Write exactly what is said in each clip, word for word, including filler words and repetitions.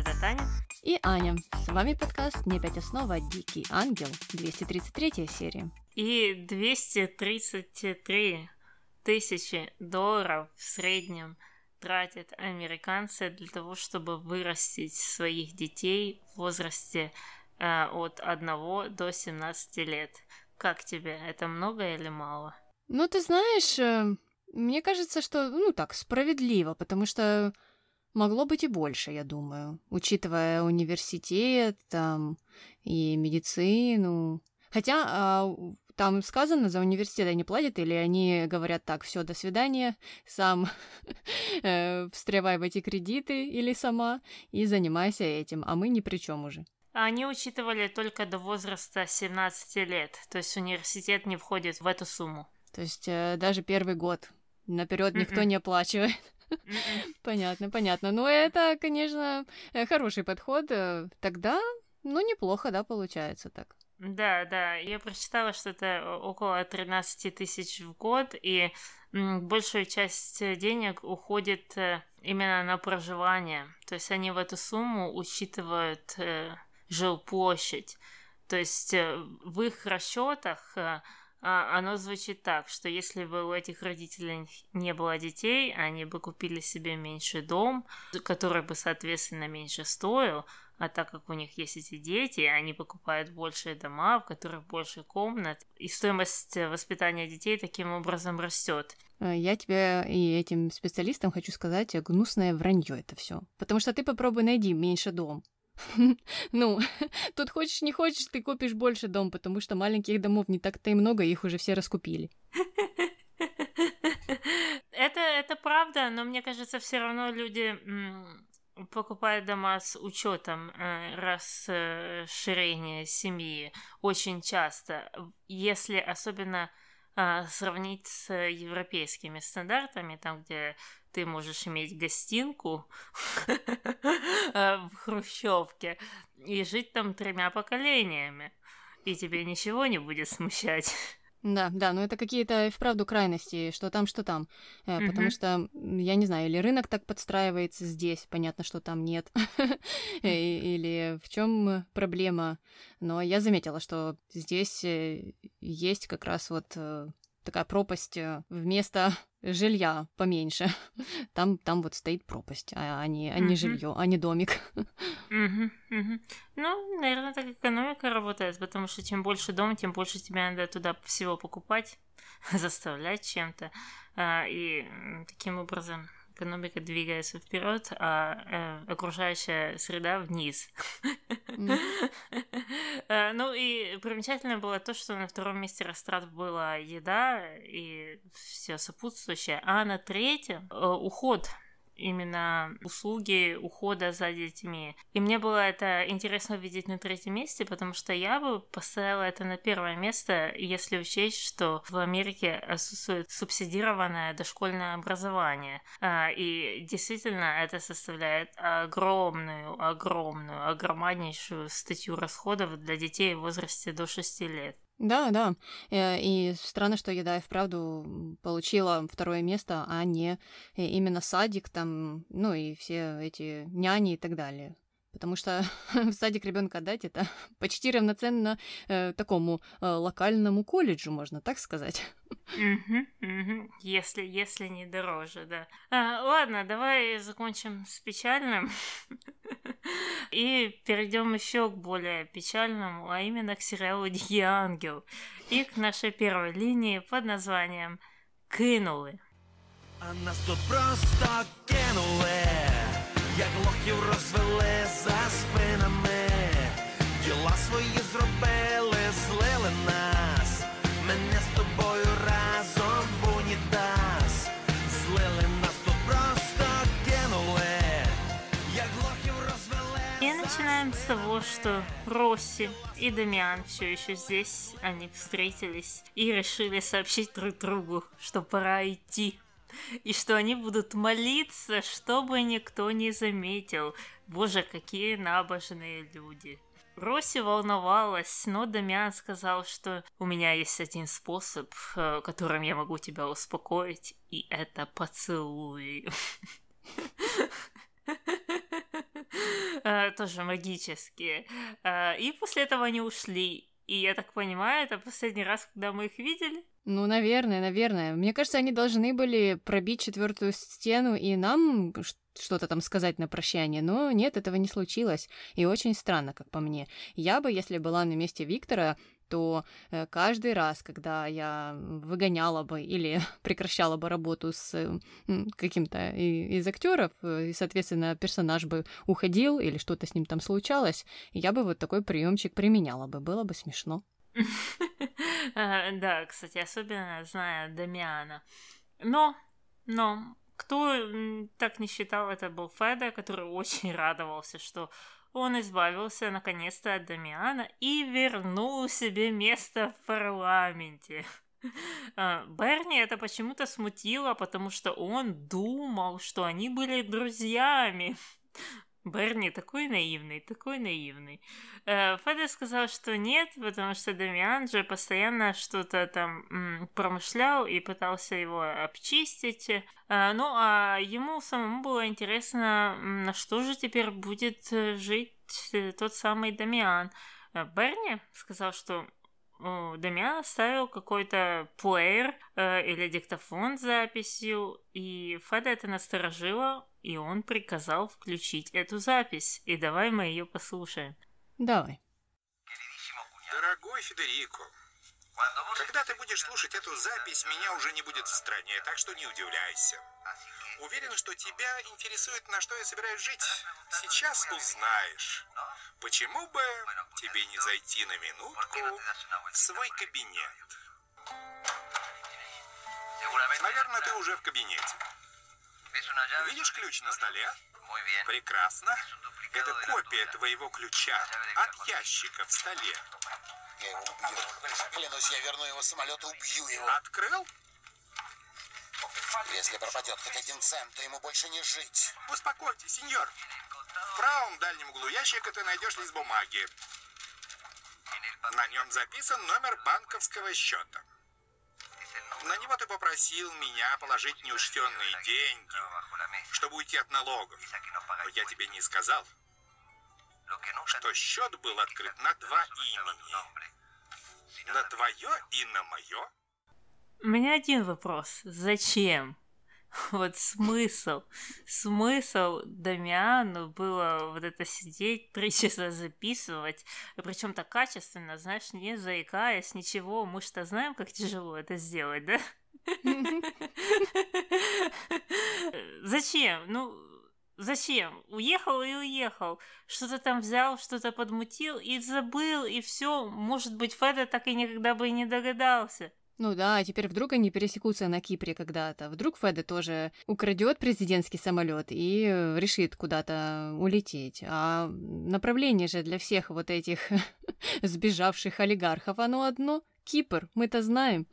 Это Таня и Аня. С вами подкаст «Не пять основ, а Дикий ангел», двести тридцать третья серия. И двести тридцать три тысячи долларов в среднем тратят американцы для того, чтобы вырастить своих детей в возрасте э, от одного до семнадцати лет. Как тебе? Это много или мало? Ну, ты знаешь, э, мне кажется, что, ну так, справедливо, потому что могло быть и больше, я думаю, учитывая университет там и медицину. Хотя э, там сказано, за университет они платят, или они говорят так: все, до свидания, сам э, встревай в эти кредиты или сама и занимайся этим, а мы ни при чем уже. Они учитывали только до возраста семнадцати лет, то есть университет не входит в эту сумму. То есть э, даже первый год наперед никто не оплачивает. Понятно, понятно. Ну, это, конечно, хороший подход. Тогда, ну, неплохо, да, получается так. Да, да, я прочитала, что это около тринадцать тысяч в год, и м, большую часть денег уходит э, именно на проживание. То есть они в эту сумму учитывают э, жилплощадь. То есть э, в их расчетах э, оно звучит так, что если бы у этих родителей не было детей, они бы купили себе меньший дом, который бы, соответственно, меньше стоил, а так как у них есть эти дети, они покупают большие дома, в которых больше комнат, и стоимость воспитания детей таким образом растет. Я тебе и этим специалистам хочу сказать: гнусное вранье это все, потому что ты попробуй найди меньше дом. Ну, тут хочешь не хочешь, ты купишь больше дом, потому что маленьких домов не так-то и много, их уже все раскупили. Это, это правда, но мне кажется, все равно люди м, покупают дома с учетом э, расширения семьи очень часто. Если особенно э, сравнить с европейскими стандартами, там, где ты можешь иметь гостинку в хрущевке и жить там тремя поколениями, и тебе ничего не будет смущать. Да, да, но это какие-то вправду крайности, что там, что там. Mm-hmm. Потому что, я не знаю, или рынок так подстраивается здесь, понятно, что там нет, или в чем проблема. Но я заметила, что здесь есть как раз вот такая пропасть вместо жилья поменьше. Там, там вот стоит пропасть, а не, а не mm-hmm. жилье, а не домик. Mm-hmm. Mm-hmm. Ну, наверное, так экономика работает, потому что чем больше дом, тем больше тебе надо туда всего покупать, заставлять чем-то, и таким образом экономика двигается вперед, а э, окружающая среда вниз. Mm. Ну и примечательно было то, что на втором месте растрат была еда и все сопутствующее, а на третьем э, уход. Именно услуги ухода за детьми. И мне было это интересно увидеть на третьем месте, потому что я бы поставила это на первое место, если учесть, что в Америке отсутствует субсидированное дошкольное образование. И действительно это составляет огромную, огромную, огромнейшую статью расходов для детей в возрасте до шести лет. Да, да. И странно, что еда и вправду получила второе место, а не именно садик там, ну и все эти няни и так далее. Потому что в садик ребенка отдать — это почти равноценно э, такому э, локальному колледжу, можно так сказать. Угу, угу. Если, если не дороже, да. А, ладно, давай закончим с печальным и перейдем еще к более печальному, а именно к сериалу «Дикий ангел» и к нашей первой линии под названием «Кинули». А нас тут просто кинули, як лохів розвели за спинами, діла свої зробили, злили нас, мене з тобою разом в унітаз, злили нас тут просто кинули, як лохів розвели. И начинаем с того, что Росси и Дамиан все еще здесь, они встретились и решили сообщить друг другу, что пора идти. И что они будут молиться, чтобы никто не заметил. Боже, какие набожные люди. Росси волновалась, но Дамиан сказал, что у меня есть один способ, которым я могу тебя успокоить, и это поцелуй. э, тоже магические. Э, и после этого они ушли. И я так понимаю, это последний раз, когда мы их видели? Ну, наверное, наверное. Мне кажется, они должны были пробить четвертую стену и нам что-то там сказать на прощание, но нет, этого не случилось. И очень странно, как по мне. Я бы, если была на месте Виктора, то э, каждый раз, когда я выгоняла бы или прекращала бы работу с э, каким-то и, из актеров, и, соответственно, персонаж бы уходил или что-то с ним там случалось, я бы вот такой приемчик применяла бы. Было бы смешно. Да, кстати, особенно зная Дамиана. Но, но, кто так не считал, это был Феда, который очень радовался, что он избавился наконец-то от Дамиана и вернул себе место в парламенте. Берни это почему-то смутило, потому что он думал, что они были друзьями. Берни такой наивный, такой наивный. Феда сказал, что нет, потому что Дамиан же постоянно что-то там м, промышлял и пытался его обчистить. Ну, а ему самому было интересно, на что же теперь будет жить тот самый Дамиан. Берни сказал, что у Дамиана ставил какой-то плеер э, или диктофон с записью, и Феда это насторожило, и он приказал включить эту запись. И давай мы ее послушаем. Давай. Дорогой Федерико, когда ты будешь слушать эту запись, меня уже не будет в стране, так что не удивляйся. Уверен, что тебя интересует, на что я собираюсь жить. Сейчас узнаешь. Почему бы тебе не зайти на минутку в свой кабинет? Наверное, ты уже в кабинете. Видишь ключ на столе? Прекрасно. Это копия твоего ключа от ящика в столе. Я его убью. Клянусь, я верну его самолет и убью его. Открыл? Если пропадет хоть один цент, то ему больше не жить. Успокойтесь, сеньор. В правом дальнем углу ящика ты найдешь лист бумаги. На нем записан номер банковского счета. На него ты попросил меня положить неучтенные деньги, чтобы уйти от налогов. Но я тебе не сказал, что счет был открыт на два имени. На твое и на мое. У меня один вопрос. Зачем? Вот смысл. Смысл Дамиану было вот это сидеть, три часа записывать, причем так качественно, знаешь, не заикаясь, ничего. Мы-то знаем, как тяжело это сделать, да? Зачем? Ну, зачем? Уехал и уехал. Что-то там взял, что-то подмутил и забыл, и все. Может быть, Феда так и никогда бы и не догадался. Ну да, теперь вдруг они пересекутся на Кипре когда-то. Вдруг Феда тоже украдет президентский самолет и решит куда-то улететь. А направление же для всех вот этих сбежавших олигархов оно одно — Кипр, мы-то знаем.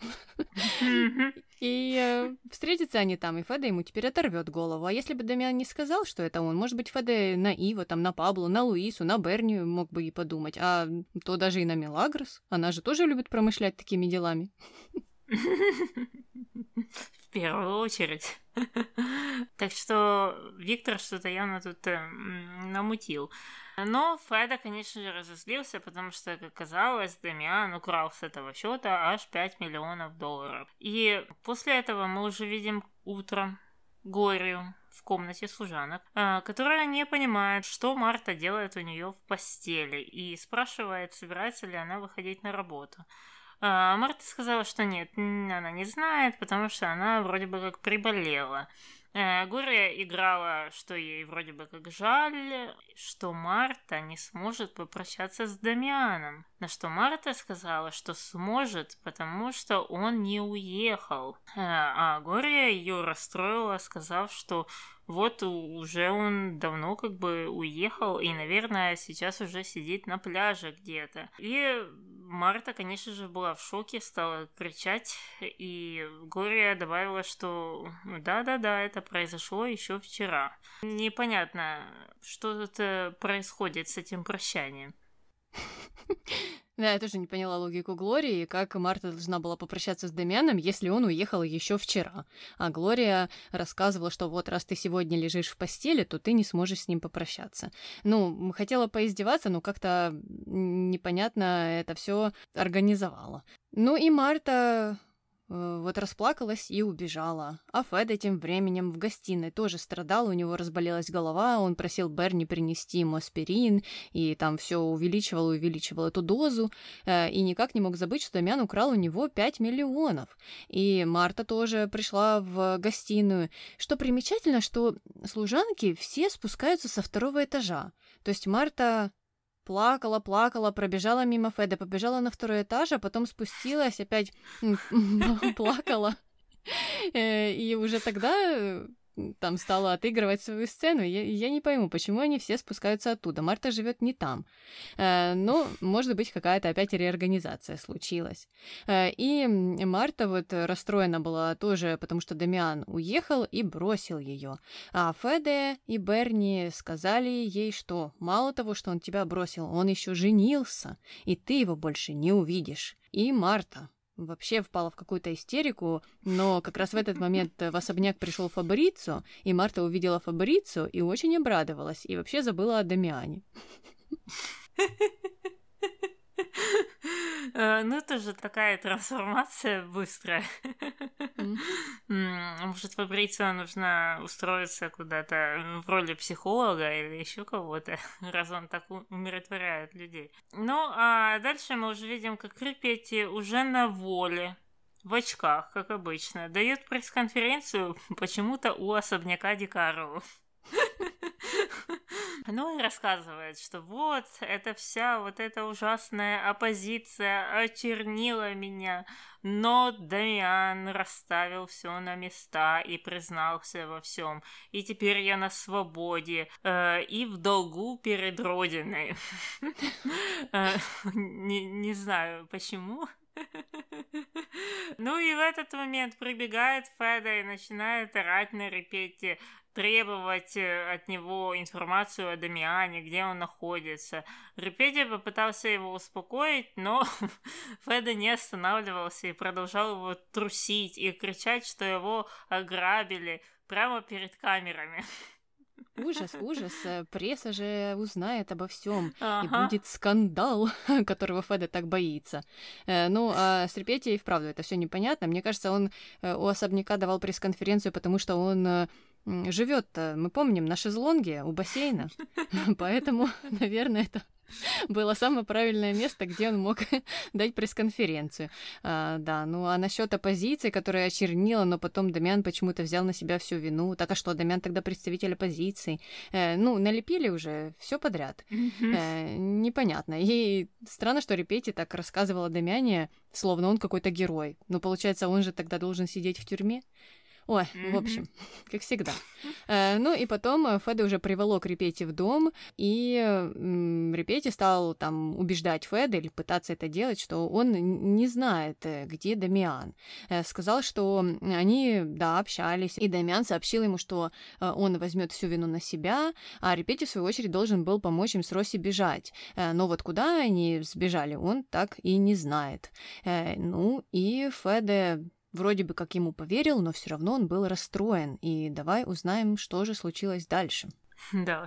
И э, встретятся они там, и Феда ему теперь оторвет голову. А если бы Дамиан не сказал, что это он, может быть, Феда на Иво, там, на Пабло, на Луису, на Берни мог бы и подумать. А то даже и на Милагрос. Она же тоже любит промышлять такими делами. В первую очередь. Так что Виктор что-то явно тут э, намутил. Но Феда, конечно же, разозлился, потому что, как оказалось, Дамиан украл с этого счета аж пять миллионов долларов. И после этого мы уже видим утром Глорию в комнате служанок, которая не понимает, что Марта делает у нее в постели, и спрашивает, собирается ли она выходить на работу. А Марта сказала, что нет, она не знает, потому что она вроде бы как приболела. Глория играла, что ей вроде бы как жаль, что Марта не сможет попрощаться с Дамианом. На что Марта сказала, что сможет, потому что он не уехал. А Глория ее расстроила, сказав, что вот уже он давно как бы уехал и, наверное, сейчас уже сидит на пляже где-то. И Марта, конечно же, была в шоке, стала кричать, и Глория добавила, что да-да-да, это произошло еще вчера. Непонятно, что тут происходит с этим прощанием. Да, я тоже не поняла логику Глории, как Марта должна была попрощаться с Дамианом, если он уехал еще вчера. А Глория рассказывала, что вот раз ты сегодня лежишь в постели, то ты не сможешь с ним попрощаться. Ну, хотела поиздеваться, но как-то непонятно это все организовала. Ну и Марта вот расплакалась и убежала. А Феде тем временем в гостиной тоже страдал, у него разболелась голова, он просил Берни принести ему аспирин, и там все увеличивал и увеличивал эту дозу, и никак не мог забыть, что Дамиан украл у него пять миллионов. И Марта тоже пришла в гостиную. Что примечательно, что служанки все спускаются со второго этажа. То есть Марта плакала, плакала, пробежала мимо Феда, побежала на второй этаж, а потом спустилась, опять плакала. И уже тогда там стала отыгрывать свою сцену. Я, я не пойму, почему они все спускаются оттуда. Марта живет не там. Но, может быть, какая-то опять реорганизация случилась. И Марта вот расстроена была тоже, потому что Дамиан уехал и бросил ее. А Феде и Берни сказали ей, что мало того, что он тебя бросил, он еще женился, и ты его больше не увидишь. И Марта вообще впала в какую-то истерику, но как раз в этот момент в особняк пришел Фабрицо, и Марта увидела Фабрицо и очень обрадовалась, и вообще забыла о Дамиане. Ну, это же такая трансформация быстрая. Может, Фабрицио нужно устроиться куда-то в роли психолога или еще кого-то, раз он так умиротворяет людей. Ну, а дальше мы уже видим, как Репетти уже на воле, в очках, как обычно, дает пресс-конференцию почему-то у особняка Дикарову. Ну и рассказывает, что вот, это вся вот эта ужасная оппозиция очернила меня, но Дамиан расставил все на места и признался во всем, и теперь я на свободе э, и в долгу перед Родиной. Не знаю, почему. Ну и в этот момент прибегает Феда и начинает орать на Репетти, требовать от него информацию о Дамиане, где он находится. Репетти попытался его успокоить, но Феда не останавливался и продолжал его трусить и кричать, что его ограбили прямо перед камерами. Ужас, ужас. Пресса же узнает обо всем, ага. И будет скандал, которого Феда так боится. Ну, а с Репетти и вправду это все непонятно. Мне кажется, он у особняка давал пресс-конференцию, потому что он живет, мы помним, на шезлонге у бассейна. Поэтому, наверное, это было самое правильное место, где он мог дать пресс-конференцию. А, да, ну а насчет оппозиции, которая очернила, но потом Дамиан почему-то взял на себя всю вину. Так а что, Дамиан тогда представитель оппозиции? Э, ну, налепили уже все подряд. Э, непонятно. И странно, что Репетти так рассказывала о Дамиане, словно он какой-то герой. Но получается, он же тогда должен сидеть в тюрьме. Ой, mm-hmm. в общем, как всегда. Э, ну и потом Феда уже приволок Репетти в дом, и м, Репетти стал там убеждать Феда или пытаться это делать, что он не знает, где Дамиан. Э, сказал, что они, да, общались, и Дамиан сообщил ему, что э, он возьмет всю вину на себя, а Репетти, в свою очередь, должен был помочь им с Росси бежать. Э, но вот куда они сбежали, он так и не знает. Э, ну и Феда вроде бы как ему поверил, но все равно он был расстроен. И давай узнаем, что же случилось дальше. Давай.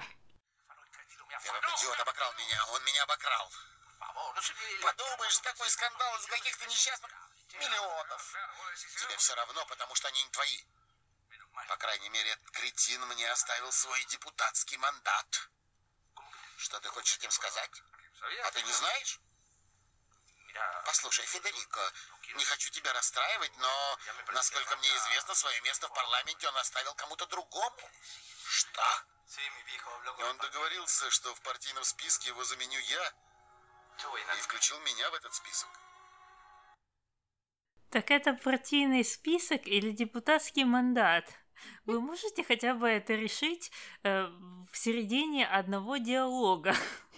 Этот идиот обокрал меня, он меня обокрал. Подумаешь, такой скандал из каких-то несчастных миллионов. Тебе все равно, потому что они не твои. По крайней мере, этот кретин мне оставил свой депутатский мандат. Что ты хочешь этим сказать? А ты не знаешь? Послушай, Федерико, не хочу тебя расстраивать, но, насколько мне известно, свое место в парламенте он оставил кому-то другому. Что? Он договорился, что в партийном списке его заменю я, и включил меня в этот список. Так это партийный список или депутатский мандат? Вы можете хотя бы это решить э, в середине одного диалога?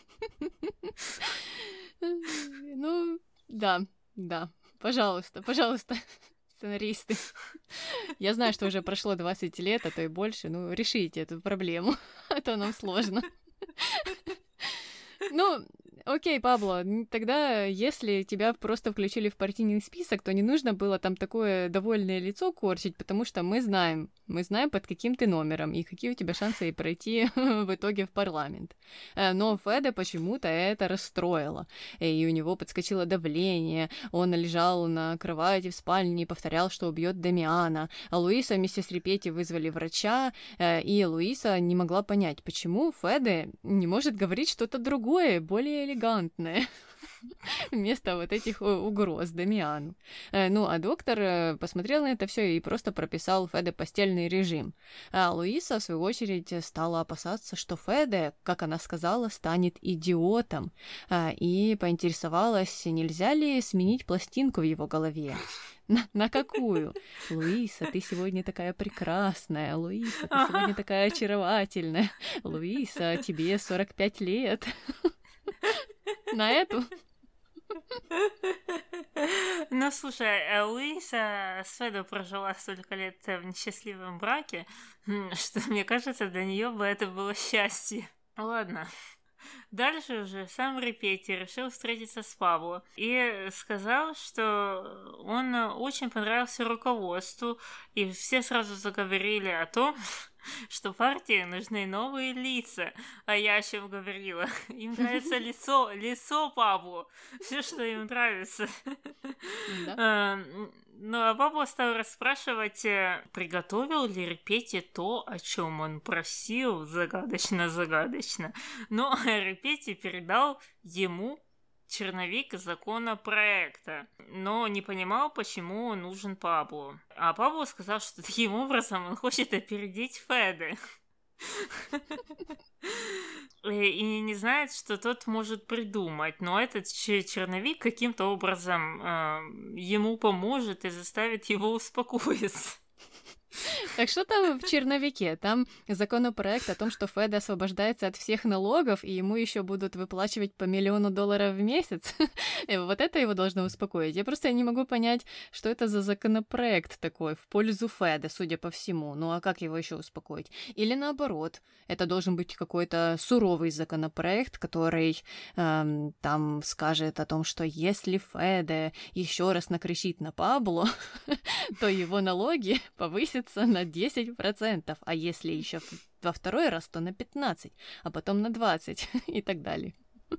Ну, да, да. Пожалуйста, пожалуйста, сценаристы. Я знаю, что уже прошло двадцать лет, а то и больше. Ну, решите эту проблему, а то нам сложно. Ну, Окей, Пабло, тогда если тебя просто включили в партийный список, то не нужно было там такое довольное лицо корчить, потому что мы знаем, мы знаем, под каким ты номером и какие у тебя шансы пройти в итоге в парламент. Но Феде почему-то это расстроило, и у него подскочило давление, он лежал на кровати в спальне и повторял, что убьет Дамиана, а Луиса вместе с Репетти вызвали врача, и Луиса не могла понять, почему Феде не может говорить что-то другое, более элегантное, вместо вот этих угроз Дамиану. Ну, а доктор посмотрел на это все и просто прописал Феде постельный режим. А Луиса, в свою очередь, стала опасаться, что Феде, как она сказала, станет идиотом, и поинтересовалась, нельзя ли сменить пластинку в его голове. На, на какую? Луиса, ты сегодня такая прекрасная. Луиса, ты сегодня такая очаровательная. Луиса, тебе сорок пять лет. На эту? Ну, слушай, Луиса с Федо прожила столько лет в несчастливом браке, что, мне кажется, для нее бы это было счастье. Ладно. Дальше уже сам Репетти решил встретиться с Пабло и сказал, что он очень понравился руководству, и все сразу заговорили о том, что партии нужны новые лица. А я о чем говорила? Им нравится лицо, лицо Пабло. Все, что им нравится. Да. Ну, а Пабло стал расспрашивать, приготовил ли Репетти то, о чем он просил, загадочно-загадочно. Но Репетти передал ему черновик законопроекта, но не понимал, почему он нужен Пабло. А Пабло сказал, что таким образом он хочет опередить Феде. И не знает, что тот может придумать, но этот черновик каким-то образом э, ему поможет и заставит его успокоиться. Так что там в черновике? Там законопроект о том, что Феде освобождается от всех налогов, и ему еще будут выплачивать по миллиону долларов в месяц. И вот это его должно успокоить. Я просто не могу понять, что это за законопроект такой в пользу Феде, судя по всему. Ну а как его еще успокоить? Или наоборот, это должен быть какой-то суровый законопроект, который эм, там скажет о том, что если Феде еще раз накричит на Пабло, то его налоги повысятся на десять процентов, а если еще во второй раз, то на пятнадцать, а потом на двадцать и так далее.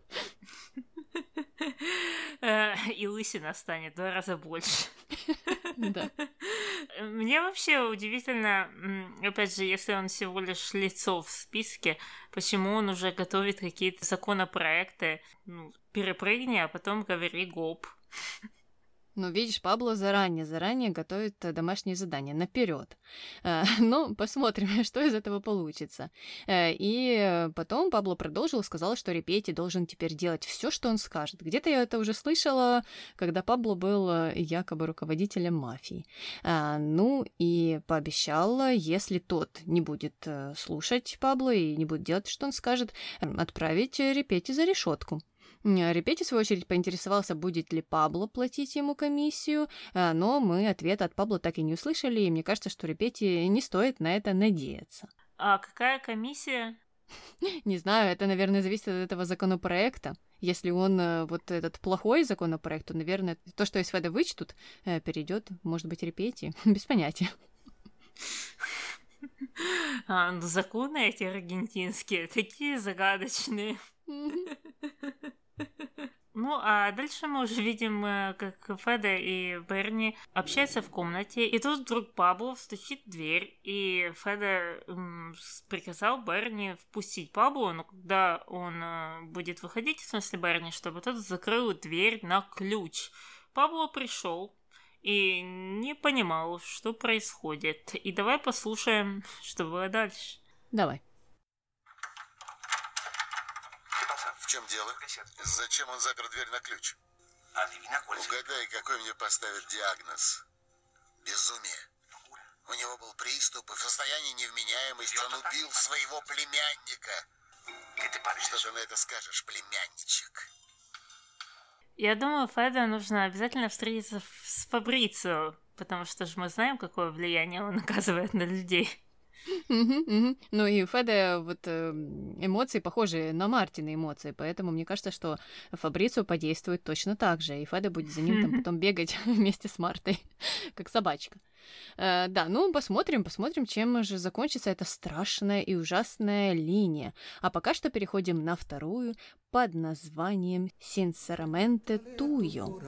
И лысина станет в два раза больше. Да. Мне вообще удивительно, опять же, если он всего лишь лицо в списке, почему он уже готовит какие-то законопроекты. Ну, перепрыгни, а потом говори гоп. Ну, видишь, Пабло заранее, заранее готовит домашние задания наперед. Ну, посмотрим, что из этого получится. И потом Пабло продолжил, сказал, что Репетти должен теперь делать все, что он скажет. Где-то я это уже слышала, когда Пабло был якобы руководителем мафии. Ну, и пообещала, если тот не будет слушать Пабло и не будет делать, что он скажет, отправить Репетти за решетку. Репетти, в свою очередь, поинтересовался, будет ли Пабло платить ему комиссию, но мы ответа от Пабло так и не услышали, и мне кажется, что Репетти не стоит на это надеяться. А какая комиссия? Не знаю, это, наверное, зависит от этого законопроекта. Если он вот этот плохой законопроект, то, наверное, то, что из Феда вычтут, перейдет, может быть, Репетти. Без понятия. А, ну, законы эти аргентинские такие загадочные. Ну, а дальше мы уже видим, как Феде и Берни общаются в комнате, и тут вдруг Пабло стучит в дверь, и Феде м, приказал Берни впустить Пабло, но когда он э, будет выходить, в смысле Берни, чтобы тот закрыл дверь на ключ. Пабло пришел и не понимал, что происходит. И давай послушаем, что было дальше. Давай. В чем дело? Зачем он запер дверь на ключ? Угадай, какой мне поставят диагноз. Безумие. У него был приступ, и в состоянии невменяемости он убил своего племянника. Что ты на это скажешь, племянничек? Я думаю, Феде нужно обязательно встретиться с Фабрицио, потому что же мы знаем, какое влияние он оказывает на людей. Мгм, мгм. Ну и у Феда вот э, эмоции похожи на Мартины эмоции, поэтому мне кажется, что Фабрицио подействует точно так же, и Феда будет за ним там потом бегать вместе с Мартой, как собачка. Э, да, ну посмотрим, посмотрим, чем же закончится эта страшная и ужасная линия. А пока что переходим на вторую под названием «Sinceramente tuyo».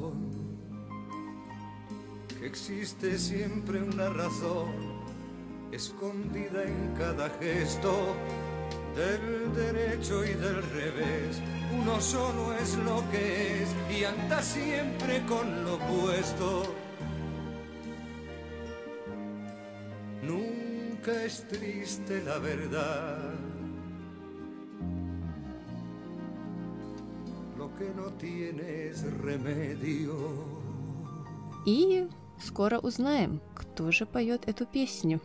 Que existe siempre una razón escondida en cada gesto del derecho y del revés. Uno solo es lo que es y anda siempre con lo opuesto. Nunca es triste la verdad. Lo que no tiene es remedio. И скоро узнаем, кто же поет эту песню.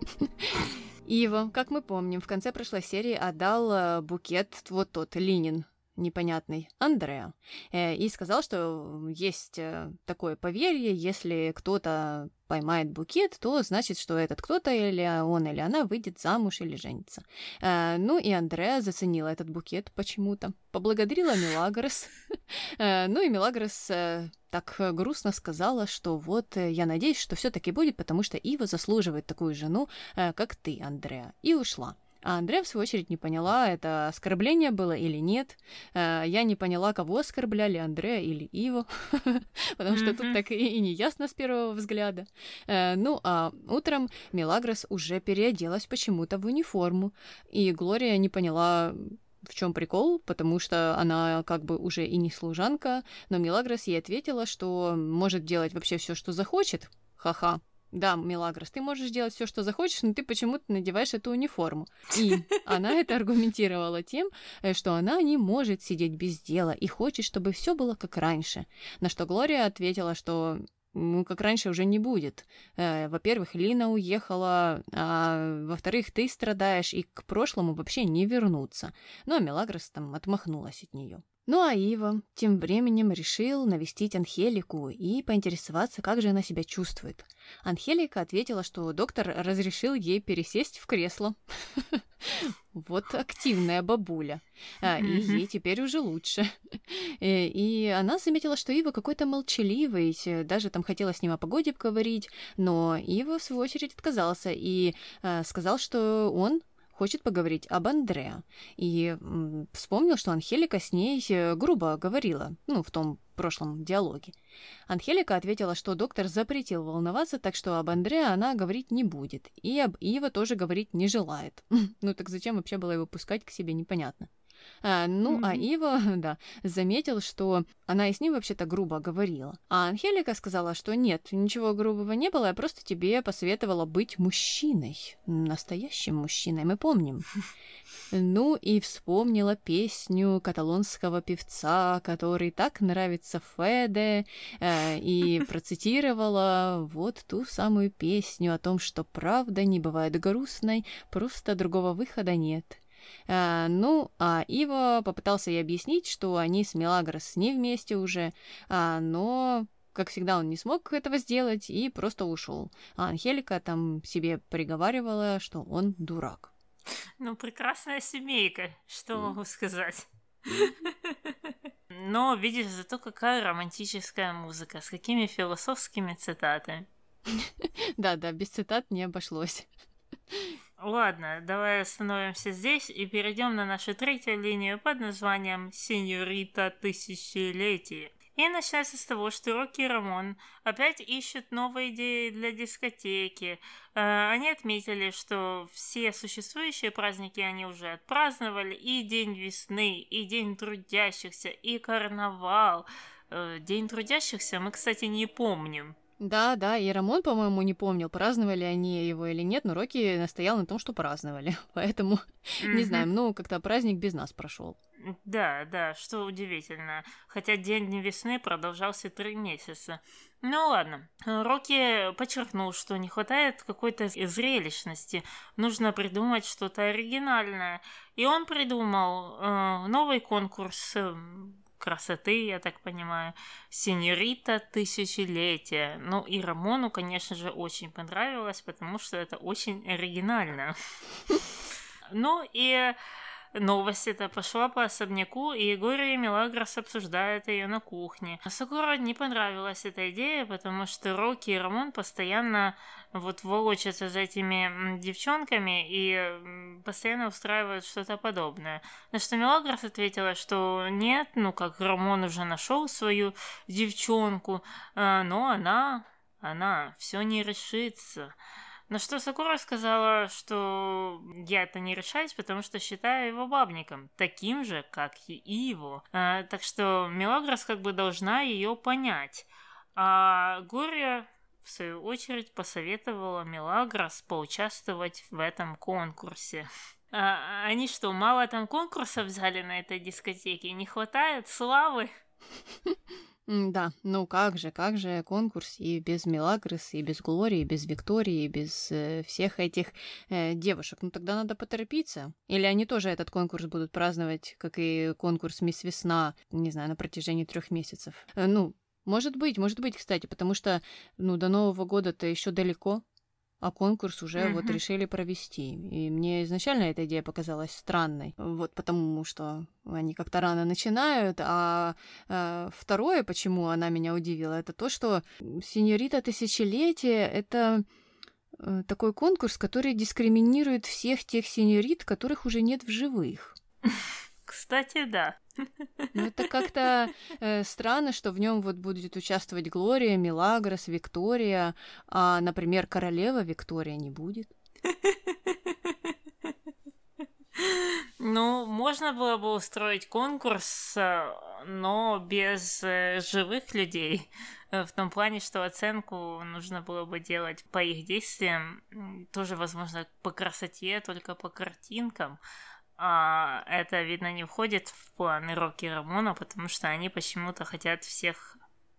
Иво, как мы помним, в конце прошлой серии отдал э, букет вот тот Ленин непонятный Андреа э, и сказал, что есть э, такое поверье, если кто-то поймает букет, то значит, что этот кто-то или он или она выйдет замуж или женится. Э, ну и Андреа заценила этот букет почему-то, поблагодарила Милагрос. э, ну и Милагрос э, так грустно сказала, что вот э, я надеюсь, что все-таки будет, потому что Ива заслуживает такую жену, э, как ты, Андреа, и ушла. А Андреа, в свою очередь, не поняла, это оскорбление было или нет. Я не поняла, кого оскорбляли, Андреа или Иву, потому что тут так и не ясно с первого взгляда. Ну, а утром Милагрос уже переоделась почему-то в униформу, и Глория не поняла, в чем прикол, потому что она как бы уже и не служанка, но Милагрос ей ответила, что может делать вообще все, что захочет. Ха-ха. Да, Милагрос, ты можешь делать все, что захочешь, но ты почему-то надеваешь эту униформу. И она это аргументировала тем, что она не может сидеть без дела и хочет, чтобы все было как раньше. На что Глория ответила, что ну, как раньше уже не будет. Во-первых, Лина уехала, а во-вторых, ты страдаешь, и к прошлому вообще не вернуться. Ну, а Милагрос там отмахнулась от нее. Ну а Ива тем временем решил навестить Анхелику и поинтересоваться, как же она себя чувствует. Анхелика ответила, что доктор разрешил ей пересесть в кресло. Вот активная бабуля. А, и ей теперь уже лучше. И, и она заметила, что Ива какой-то молчаливый, даже там хотела с ним о погоде поговорить, но Ива, в свою очередь, отказался и а, сказал, что он хочет поговорить об Андреа. И м, вспомнил, что Анхелика с ней грубо говорила, ну, в том прошлом диалоге. Анхелика ответила, что доктор запретил волноваться, так что об Андреа она говорить не будет. И об Ива тоже говорить не желает. Ну, так зачем вообще было его пускать к себе, непонятно. А, ну, mm-hmm. а Ива, да, заметил, что она и с ним вообще-то грубо говорила. А Анхелика сказала, что нет, ничего грубого не было, я просто тебе посоветовала быть мужчиной. Настоящим мужчиной, мы помним. Ну, и вспомнила песню каталонского певца, который так нравится Феде, э, и процитировала вот ту самую песню о том, что правда не бывает грустной, просто другого выхода нет. А, ну, а Ива попытался ей объяснить, что они с Милагрос не вместе уже, а, но, как всегда, он не смог этого сделать и просто ушел. А Анхелика там себе приговаривала, что он дурак. Ну, прекрасная семейка, что могу сказать. Но, видишь, зато какая романтическая музыка, с какими философскими цитатами. Да-да, без цитат не обошлось. Ладно, давай остановимся здесь и перейдем на нашу третью линию под названием «Сеньорита Тысячелетия». И начинается с того, что Рокки и Рамон опять ищут новые идеи для дискотеки. Они отметили, что все существующие праздники они уже отпраздновали. И День весны, и День трудящихся, и карнавал. День трудящихся мы, кстати, не помним. Да, да, и Рамон, по-моему, не помнил, праздновали они его или нет, но Рокки настоял на том, что праздновали. Поэтому, mm-hmm. не знаем, ну, как-то праздник без нас прошел. Да, да, что удивительно. Хотя День весны продолжался три месяца. Ну ладно. Рокки подчеркнул, что не хватает какой-то зрелищности. Нужно придумать что-то оригинальное. И он придумал э, новый конкурс, красоты, я так понимаю, сеньорита тысячелетия. Ну и Рамону, конечно же, очень понравилось, потому что это очень оригинально. Ну и новость эта пошла по особняку, и Горе и Мелагрос обсуждают ее на кухне. Сакура не понравилась эта идея, потому что Рокки и Рамон постоянно вот волочатся за этими девчонками и постоянно устраивают что-то подобное. На что Мелагрос ответила, что нет, ну как Рамон уже нашел свою девчонку, но она, она все не решится. На что Сакура сказала, что я это не решаюсь, потому что считаю его бабником, таким же, как и его. А, так что Мелагрос как бы должна ее понять. А Горе, в свою очередь, посоветовала Мелагрос поучаствовать в этом конкурсе. А, они что, мало там конкурсов взяли на этой дискотеке? Не хватает славы? Да, ну как же, как же конкурс и без Мелагрос, и без Глории, и без Виктории, и без э, всех этих э, девушек. Ну тогда надо поторопиться. Или они тоже этот конкурс будут праздновать, как и конкурс Мисс Весна, не знаю, на протяжении трех месяцев. Э, ну, может быть, может быть, кстати, потому что ну, до Нового года-то еще далеко. А конкурс уже mm-hmm. вот решили провести. И мне изначально эта идея показалась странной. Вот потому что они как-то рано начинают. А, а второе, почему она меня удивила, это то, что сеньорита тысячелетия — это такой конкурс, который дискриминирует всех тех сеньорит, которых уже нет в живых. Кстати, да. Ну, это как-то э, странно, что в нем вот будет участвовать Глория, Мелагрос, Виктория, а, например, королева Виктория не будет. Ну, можно было бы устроить конкурс, но без живых людей. В том плане, что оценку нужно было бы делать по их действиям, тоже, возможно, по красоте, только по картинкам. А это, видно, не входит в планы Рокки и Рамона, потому что они почему-то хотят всех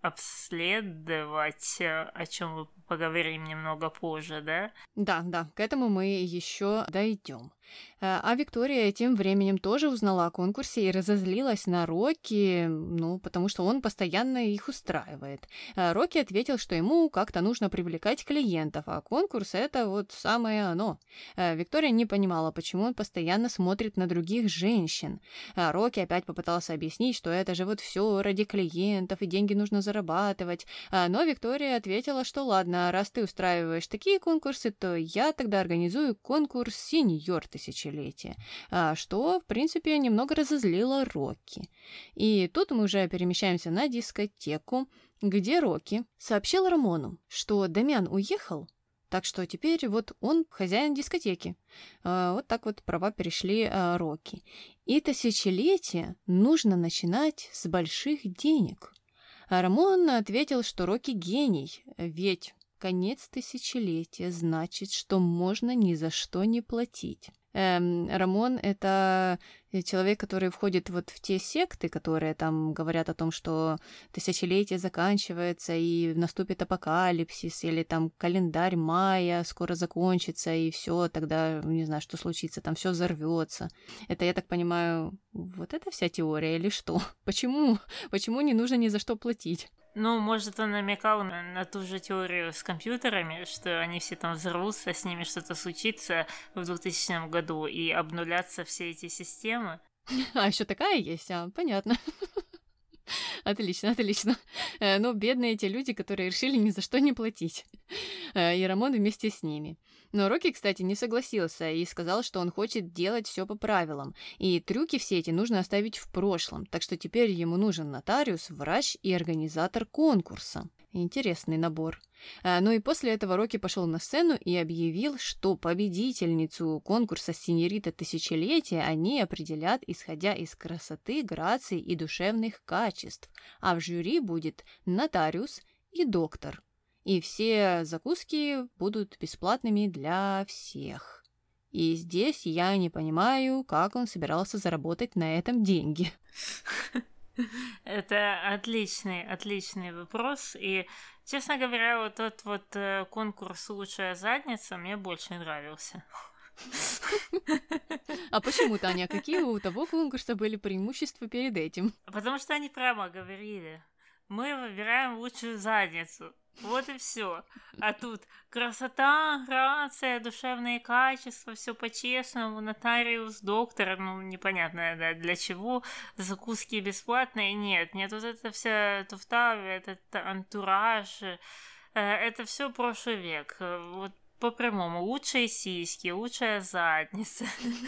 обследовать, о чем мы поговорим немного позже, да? Да, да, к этому мы еще дойдем. А Виктория тем временем тоже узнала о конкурсе и разозлилась на Рокки, ну, потому что он постоянно их устраивает. Рокки ответил, что ему как-то нужно привлекать клиентов, а конкурс — это вот самое оно. Виктория не понимала, почему он постоянно смотрит на других женщин. Рокки опять попытался объяснить, что это же вот все ради клиентов, и деньги нужно зарабатывать. Но Виктория ответила, что ладно, раз ты устраиваешь такие конкурсы, то я тогда организую конкурс «Сеньор тысячелетия», что, в принципе, немного разозлило Рокки. И тут мы уже перемещаемся на дискотеку, где Рокки сообщил Рамону, что Дамиан уехал, так что теперь вот он хозяин дискотеки. Вот так вот права перешли Рокки. И тысячелетие нужно начинать с больших денег. Рамон ответил, что Рокки гений, ведь конец тысячелетия значит, что можно ни за что не платить. Эм, Рамон — это человек, который входит вот в те секты, которые там говорят о том, что тысячелетие заканчивается и наступит апокалипсис, или там календарь майя скоро закончится, и все, тогда, не знаю, что случится, там все взорвется. Это, я так понимаю, вот эта вся теория или что? Почему? Почему не нужно ни за что платить? Ну, может, он намекал на, на ту же теорию с компьютерами, что они все там взорвутся, с ними что-то случится в двухтысячном году, и обнулятся все эти системы. А, еще такая есть? А, понятно. Отлично, отлично. Ну, бедные эти люди, которые решили ни за что не платить. И Рамон вместе с ними. Но Рокки, кстати, не согласился и сказал, что он хочет делать все по правилам. И трюки все эти нужно оставить в прошлом. Так что теперь ему нужен нотариус, врач и организатор конкурса. Интересный набор. Ну и после этого Рокки пошел на сцену и объявил, что победительницу конкурса «Сеньорита тысячелетия» они определят, исходя из красоты, грации и душевных качеств. А в жюри будет нотариус и доктор. И все закуски будут бесплатными для всех. И здесь я не понимаю, как он собирался заработать на этом деньги. Это отличный, отличный вопрос. И, честно говоря, вот тот вот конкурс «Лучшая задница» мне больше нравился. А почему, Таня? Какие у того конкурса были преимущества перед этим? Потому что они прямо говорили: мы выбираем лучшую задницу. Вот и все. А тут красота, грация, душевные качества, все по-честному, нотариус, доктор, ну, непонятно, да, для чего, закуски бесплатные, нет, нет, вот это вся туфта, этот антураж, это все прошлый век, вот по-прямому, лучшие сиськи, лучшая задница,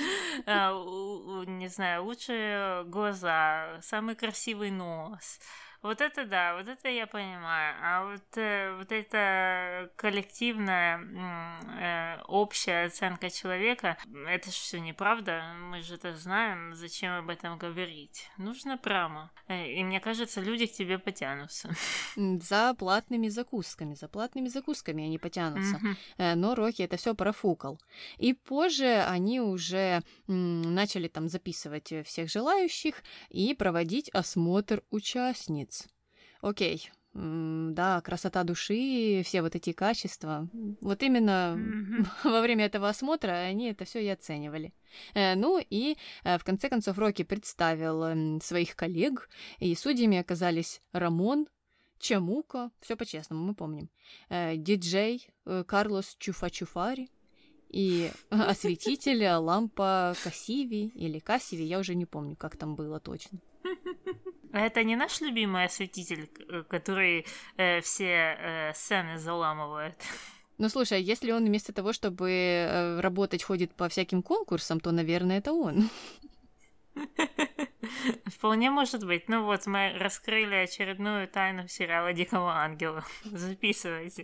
не знаю, лучшие глаза, самый красивый нос. Вот это да, вот это я понимаю. А вот, э, вот эта коллективная э, общая оценка человека, это же все неправда. Мы же это знаем, зачем об этом говорить. Нужно прямо. И мне кажется, люди к тебе потянутся. За платными закусками, за платными закусками они потянутся. Mm-hmm. Но Рокки это все профукал. И позже они уже м, начали там записывать всех желающих и проводить осмотр участниц. Окей, да, красота души, все вот эти качества. Вот именно mm-hmm. во время этого осмотра они это все и оценивали. Ну и в конце концов Рокки представил своих коллег, и судьями оказались Рамон, Чамука, все по-честному, мы помним, диджей Карлос Чуфа-Чуфари и осветитель Лампа Кассиви или Кассиви, я уже не помню, как там было точно. А это не наш любимый осветитель, который э, все э, сцены заламывает? Ну, слушай, если он вместо того, чтобы э, работать, ходит по всяким конкурсам, то, наверное, это он. Вполне может быть. Ну вот, мы раскрыли очередную тайну сериала «Дикого ангела». Записывайте.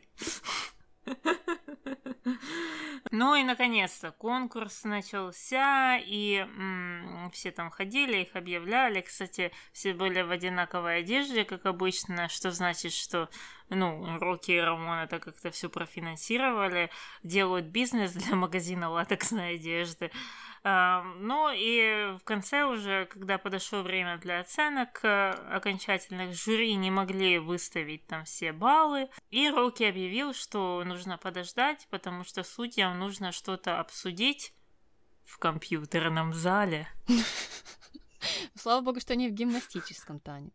Ну и, наконец-то, конкурс начался, и м- все там ходили, их объявляли. Кстати, все были в одинаковой одежде, как обычно, что значит, что, ну, Рокки и Рамон это как-то все профинансировали, делают бизнес для магазина латексной одежды. Ну и в конце уже, когда подошло время для оценок окончательных, жюри не могли выставить там все баллы, и Рокки объявил, что нужно подождать, потому что судьям нужно что-то обсудить в компьютерном зале. Слава богу, что они в гимнастическом, Таня.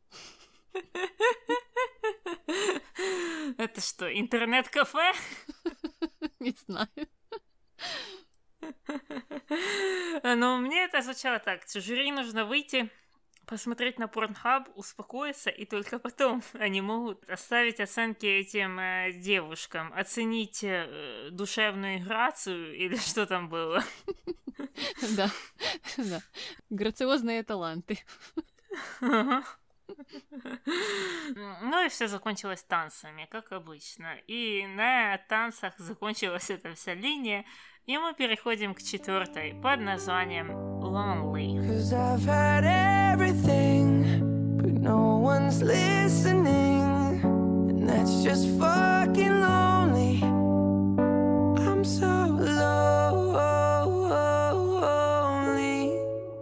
Это что, интернет-кафе? Не знаю. Но мне это звучало так: жюри нужно выйти, посмотреть на Pornhub, успокоиться, и только потом они могут оставить оценки этим э, девушкам, оценить э, душевную грацию или что там было. Да, да. Грациозные таланты. Ну и все закончилось танцами, как обычно. И на танцах закончилась эта вся линия. И мы переходим к четвертой под названием Lonely. Cause I've had everything, but no one's listening, and that's just fucking lonely. I'm so lonely.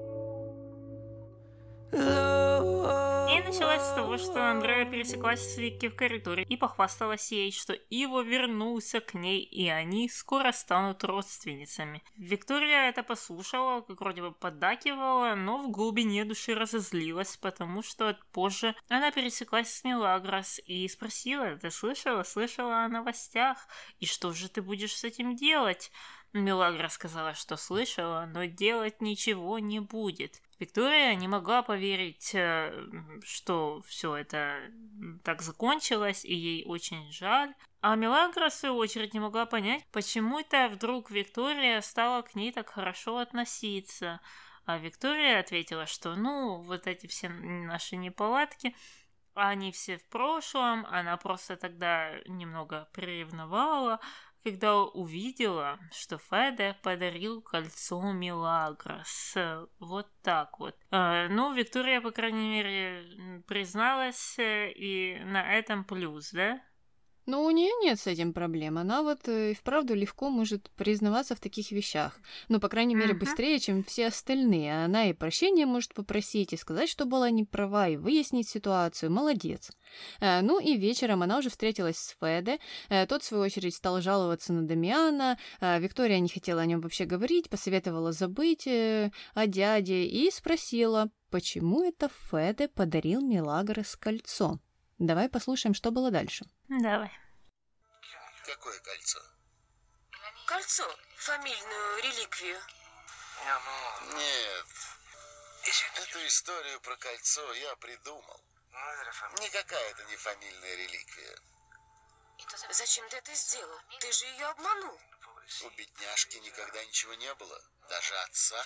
И началось с того, что Андреа пересеклась с Вики в коридоре и похвасталась ей, что Иво вернулся к ней, и они скоро станут родственницами. Виктория это послушала, как вроде бы поддакивала, но в глубине души разозлилась, потому что позже она пересеклась с Мелагрос и спросила: ты слышала, слышала о новостях, и что же ты будешь с этим делать? Мелагрос сказала, что слышала, но делать ничего не будет. Виктория не могла поверить, что все это так закончилось, и ей очень жаль. А Мелагрос, в свою очередь, не могла понять, почему это вдруг Виктория стала к ней так хорошо относиться. А Виктория ответила, что ну, вот эти все наши неполадки, они все в прошлом, она просто тогда немного приревновала, когда увидела, что Феде подарил кольцо Мелагрос. Вот так вот. Э, ну, Виктория, по крайней мере, призналась, и на этом плюс, да? Но у нее нет с этим проблем. Она вот и вправду легко может признаваться в таких вещах. Ну, по крайней мере, быстрее, чем все остальные. Она и прощения может попросить, и сказать, что была не права, и выяснить ситуацию. Молодец. Ну и вечером она уже встретилась с Феде. Тот, в свою очередь, стал жаловаться на Дамиана. Виктория не хотела о нем вообще говорить, посоветовала забыть о дяде и спросила, почему это Феде подарил Мелагрос кольцо. Давай послушаем, что было дальше. Давай. Какое кольцо? Кольцо, фамильную реликвию. Нет. Эту историю про кольцо я придумал. Никакая это не фамильная реликвия. Зачем ты это сделал? Ты же ее обманул. У бедняжки никогда ничего не было. Даже отца.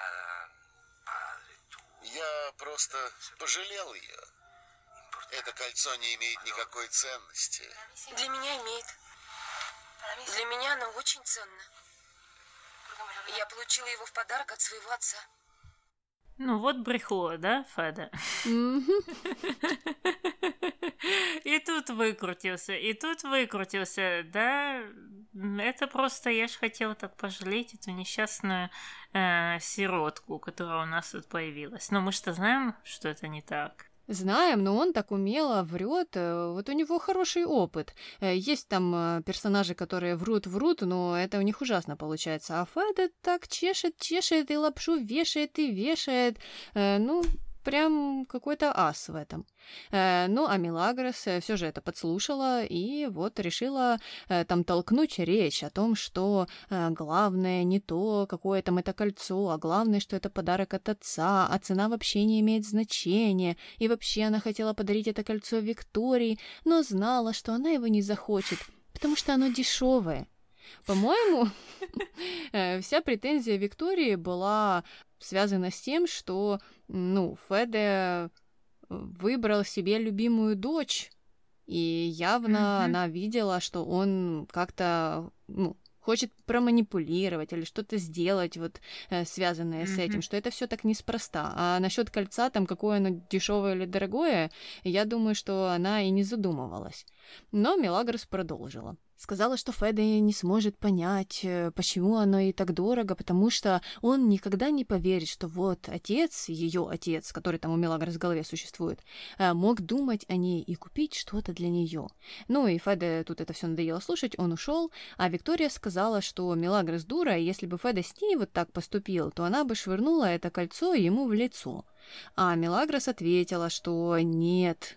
Я просто пожалел ее. Это кольцо не имеет никакой ценности. Для меня имеет. Для меня оно очень ценно. Я получила его в подарок от своего отца. Ну вот брехло, да, Феда? И тут выкрутился, и тут выкрутился, да? Это просто я ж хотела так пожалеть эту несчастную э, сиротку, которая у нас тут появилась. Но мы что знаем, что это не так. Знаем, но он так умело врет. Вот у него хороший опыт. Есть там персонажи, которые врут-врут, но это у них ужасно получается. А Феда так чешет, чешет, и лапшу вешает, и вешает. Ну, прям какой-то ас в этом. Ну, а Мелагрос все же это подслушала и вот решила там толкнуть речь о том, что главное не то, какое там это кольцо, а главное, что это подарок от отца, а цена вообще не имеет значения. И вообще она хотела подарить это кольцо Виктории, но знала, что она его не захочет, потому что оно дешевое. По-моему, вся претензия Виктории была связана с тем, что, ну, Феде выбрал себе любимую дочь, и явно mm-hmm. она видела, что он как-то, ну, хочет проманипулировать или что-то сделать, вот, э, связанное mm-hmm. с этим, что это все так неспроста. А насчет кольца, там, какое оно дешевое или дорогое, я думаю, что она и не задумывалась. Но Мелагрос продолжила. Сказала, что Феде не сможет понять, почему оно и так дорого, потому что он никогда не поверит, что вот отец, ее отец, который там у Мелагрос в голове существует, мог думать о ней и купить что-то для нее. Ну и Феде тут это все надоело слушать, он ушел, а Виктория сказала, что Мелагрос дура, и если бы Феде с ней вот так поступил, то она бы швырнула это кольцо ему в лицо. А Мелагрос ответила, что нет,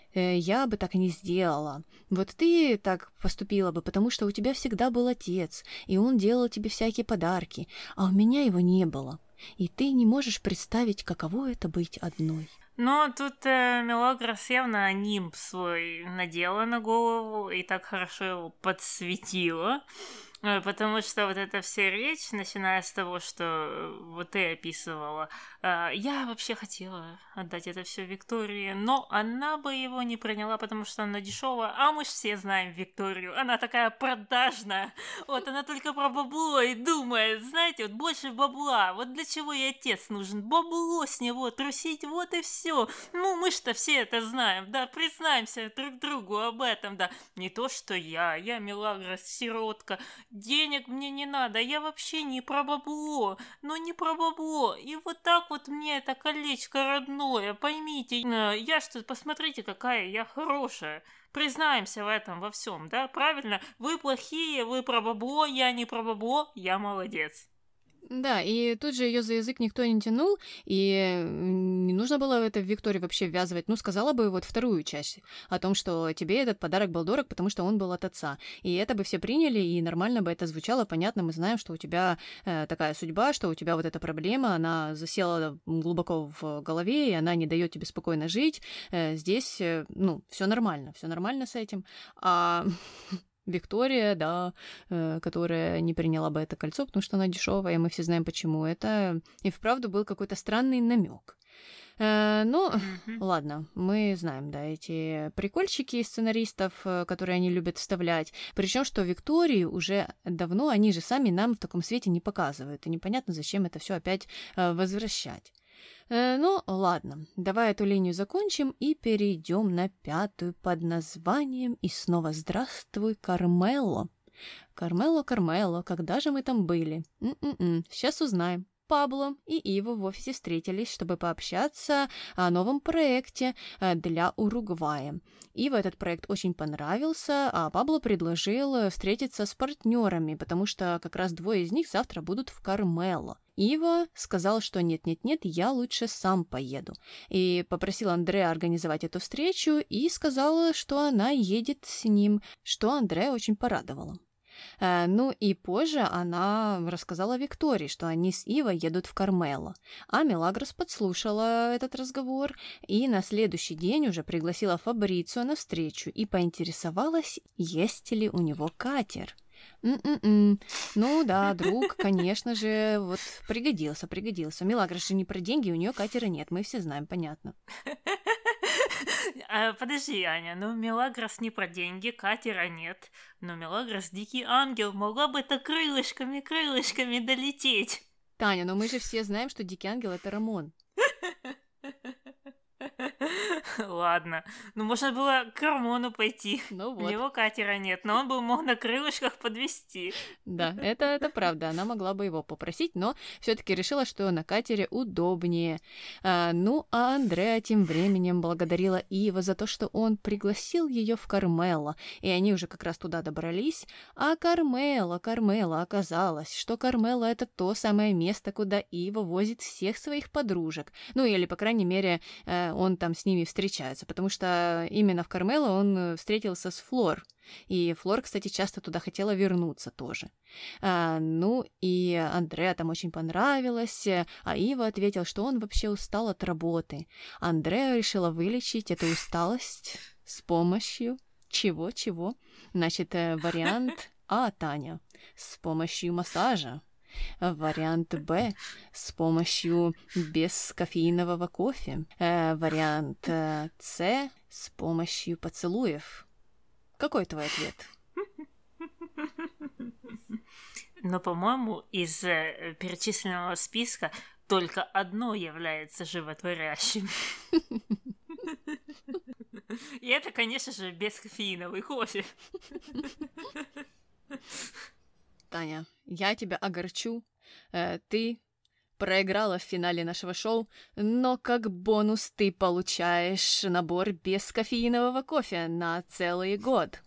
я бы так не сделала. Вот ты так поступила бы, потому что у тебя всегда был отец, и он делал тебе всякие подарки, а у меня его не было. И ты не можешь представить, каково это быть одной. Но тут э, Мелагрос явно нимб свой надела на голову и так хорошо его подсветила. Потому что вот эта вся речь, начиная с того, что вот ты описывала, я вообще хотела отдать это все Виктории, но она бы его не приняла, потому что она дешевая, а мы ж все знаем Викторию, она такая продажная, вот она только про бабло и думает, знаете, вот больше бабла, вот для чего ей отец нужен, бабло с него трусить, вот и все. Ну мы ж-то все это знаем, да, признаемся друг другу об этом, да, не то что я, я Мелагрос, сиротка, денег мне не надо, я вообще не про бабло, но не про бабло. И вот так вот мне это колечко родное, поймите, я что, посмотрите, какая я хорошая. Признаемся в этом во всем, да, правильно? Вы плохие, вы про бабло, я не про бабло, я молодец. Да, и тут же ее за язык никто не тянул, и не нужно было это в Виктории вообще ввязывать. Ну, сказала бы вот вторую часть о том, что тебе этот подарок был дорог, потому что он был от отца. И это бы все приняли, и нормально бы это звучало, понятно, мы знаем, что у тебя э, такая судьба, что у тебя вот эта проблема, она засела глубоко в голове, и она не дает тебе спокойно жить. Э, здесь, э, ну, все нормально, все нормально с этим. А... Виктория, да, э, которая не приняла бы это кольцо, потому что оно дешевое, и мы все знаем почему. Это и вправду был какой-то странный намек. Э, ну, mm-hmm. ладно, мы знаем, да, эти прикольчики сценаристов, которые они любят вставлять. Причем, что Викторию уже давно они же сами нам в таком свете не показывают, и непонятно, зачем это все опять э, возвращать. Э, ну, ладно, давай эту линию закончим и перейдем на пятую под названием «И снова здравствуй, Кармело». Кармело, Кармело, когда же мы там были? М-м-м, сейчас узнаем. Пабло и Ива в офисе встретились, чтобы пообщаться о новом проекте для Уругвая. Ива этот проект очень понравился, а Пабло предложил встретиться с партнерами, потому что как раз двое из них завтра будут в Кармело. Ива сказал, что нет-нет-нет, я лучше сам поеду. И попросил Андреа организовать эту встречу и сказала, что она едет с ним, что Андреа очень порадовало. Э, ну и позже она рассказала Виктории, что они с Ивой едут в Кармело. А Мелагрос подслушала этот разговор и на следующий день уже пригласила Фабрицио на встречу и поинтересовалась, есть ли у него катер. М-м-м. Ну да, друг, конечно же, вот пригодился, пригодился. Мелагрос же не про деньги, у нее катера нет, мы все знаем, понятно. А, подожди, Аня, ну Мелагрос не про деньги, катера нет. Но Мелагрос дикий ангел, могла бы это крылышками, крылышками долететь. Таня, но мы же все знаем, что дикий ангел — это Рамон. Ладно, ну можно было к Рамону пойти. Ну вот. У него катера нет, но он бы мог на крылышках подвезти. Да, это, это правда, она могла бы его попросить, но все-таки решила, что на катере удобнее. А, ну, а Андреа тем временем благодарила Ива за то, что он пригласил ее в Кармело, и они уже как раз туда добрались. А Кармело, Кармело, оказалось, что Кармело — это то самое место, куда Ива возит всех своих подружек. Ну, или, по крайней мере, он там с ними встречается, потому что именно в Кармело он встретился с Флор. И Флор, кстати, часто туда хотела вернуться тоже. А, ну, и Андреа там очень понравилось, а Ива ответил, что он вообще устал от работы. Андреа решила вылечить эту усталость с помощью чего-чего. Значит, вариант А, Таня, с помощью массажа. Вариант Б — с помощью бескофеинового кофе. Э, вариант э, С — с помощью поцелуев. Какой твой ответ? Но, по-моему, из э, перечисленного списка только одно является животворящим. И это, конечно же, бескофеиновый кофе. Таня, я тебя огорчу. Э, ты проиграла в финале нашего шоу, но как бонус ты получаешь набор бескофеинового кофе на целый год.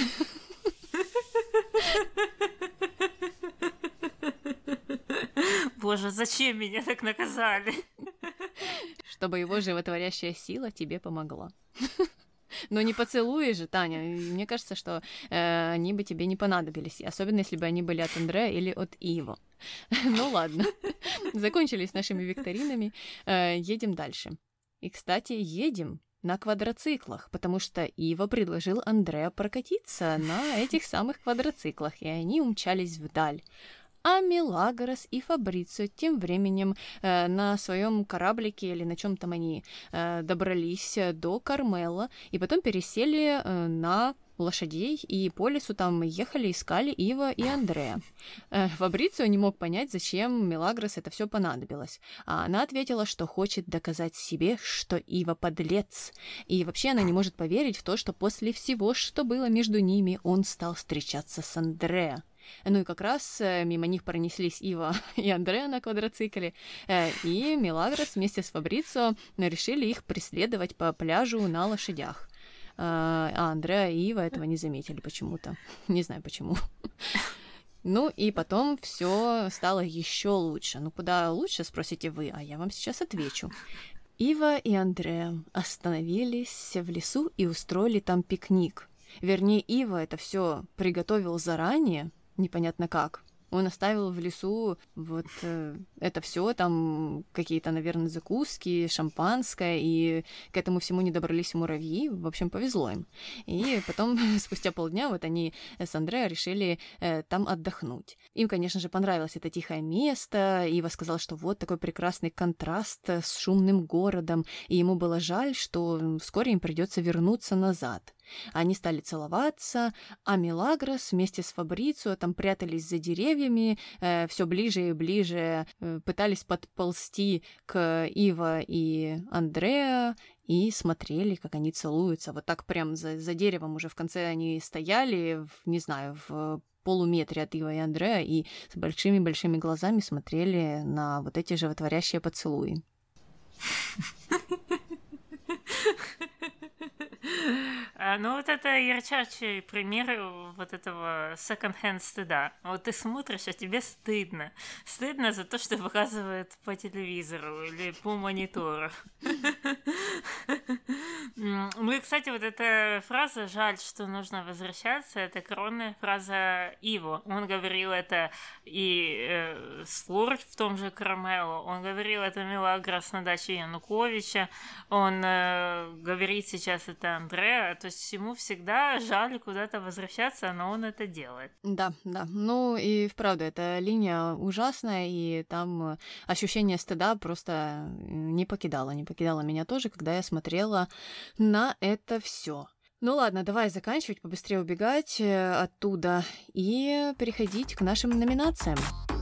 Боже, зачем меня так наказали? Чтобы его животворящая сила тебе помогла. Но не поцелуи же, Таня. Мне кажется, что э, они бы тебе не понадобились, особенно если бы они были от Андреа или от Иво. Ну ладно, закончились нашими викторинами, э, едем дальше. И, кстати, едем на квадроциклах, потому что Иво предложил Андреа прокатиться на этих самых квадроциклах, и они умчались вдаль. А Мелагрос и Фабрицио тем временем э, на своем кораблике или на чем там они э, добрались до Кармело и потом пересели э, на лошадей и по лесу там ехали, искали Ива и Андреа. Э, Фабрицио не мог понять, зачем Мелагрос это все понадобилось. А она ответила, что хочет доказать себе, что Ива подлец. И вообще она не может поверить в то, что после всего, что было между ними, он стал встречаться с Андреа. Ну и как раз э, мимо них пронеслись Ива и Андреа на квадроцикле, э, и Мелагрос вместе с Фабрицио решили их преследовать по пляжу на лошадях. Э, а Андреа и Ива этого не заметили почему-то. Не знаю почему. Ну и потом все стало еще лучше. Ну куда лучше, спросите вы, а я вам сейчас отвечу. Ива и Андреа остановились в лесу и устроили там пикник. Вернее, Ива это все приготовил заранее, непонятно как. Он оставил в лесу вот э, это все, там какие-то, наверное, закуски, шампанское, и к этому всему не добрались муравьи. В общем, повезло им. И потом, спустя полдня, вот они с Андреа решили э, там отдохнуть. Им, конечно же, понравилось это тихое место. Ива сказал, что вот такой прекрасный контраст с шумным городом, и ему было жаль, что вскоре им придется вернуться назад. Они стали целоваться, а Мелагрос вместе с Фабрицио там прятались за деревьями, э, все ближе и ближе э, пытались подползти к Иво и Андреа и смотрели, как они целуются. Вот так прям за, за деревом уже в конце они стояли, в, не знаю, в полуметре от Ива и Андреа и с большими-большими глазами смотрели на вот эти животворящие поцелуи. Ну, вот это ярчайший пример вот этого second-hand стыда. Вот ты смотришь, а тебе стыдно. Стыдно за то, что показывают по телевизору или по монитору. Ну и, кстати, вот эта фраза «жаль, что нужно возвращаться» — это коронная фраза Иво. Он говорил это и э, Слурд в том же Кармело, он говорил это Мелагрос на даче Януковича, он э, говорит сейчас это Андреа, то есть ему всегда жаль куда-то возвращаться, но он это делает. Да, да. Ну и вправду, эта линия ужасная, и там ощущение стыда просто не покидало, не покидало меня тоже, когда я смотрела на это все. Ну ладно, давай заканчивать, побыстрее убегать оттуда и переходить к нашим номинациям.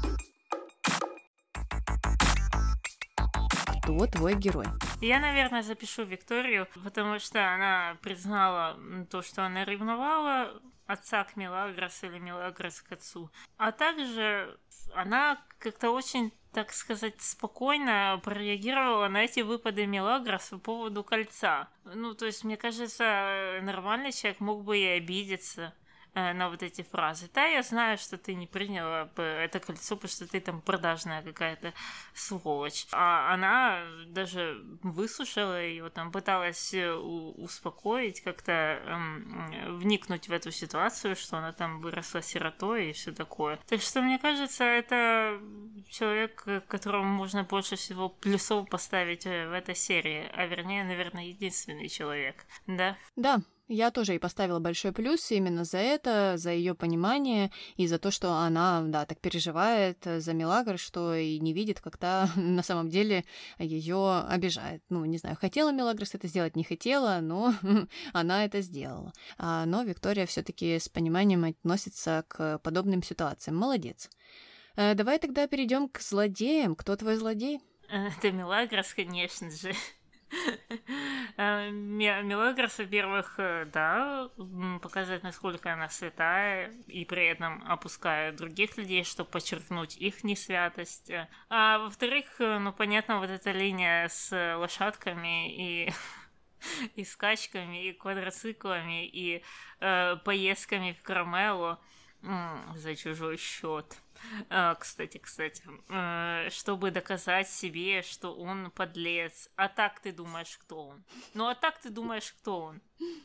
Кто твой герой? Я, наверное, запишу Викторию, потому что она признала то, что она ревновала отца к Мелагрос или Мелагрос к отцу. А также она как-то очень, так сказать, спокойно прореагировала на эти выпады Мелагрос по поводу кольца. Ну, то есть, мне кажется, нормальный человек мог бы и обидеться на вот эти фразы. Да, я знаю, что ты не приняла это кольцо, потому что ты там продажная какая-то сволочь. А она даже выслушала ее, там пыталась успокоить, как-то эм, вникнуть в эту ситуацию, что она там выросла сиротой и все такое. Так что, мне кажется, это человек, которому можно больше всего плюсов поставить в этой серии, а вернее, наверное, единственный человек. Да? Да. Я тоже ей поставила большой плюс именно за это, за ее понимание и за то, что она, да, так переживает за Мелагрос, что и не видит, как та на самом деле ее обижает. Ну, не знаю, хотела Мелагрос это сделать, не хотела, но она это сделала. А, но Виктория все-таки с пониманием относится к подобным ситуациям. Молодец. А, давай тогда перейдем к злодеям. Кто твой злодей? Это Мелагрос, конечно же. Мелагрос, во-первых, да, показать, насколько она святая, и при этом опуская других людей, чтобы подчеркнуть их несвятость. А во-вторых, ну, понятно, вот эта линия с лошадками и... и скачками, и квадроциклами, и э, поездками в Кармело м- за чужой счет. Uh, кстати, кстати, uh, чтобы доказать себе, что он подлец. А так ты думаешь, кто он? Ну, а так ты думаешь, кто он?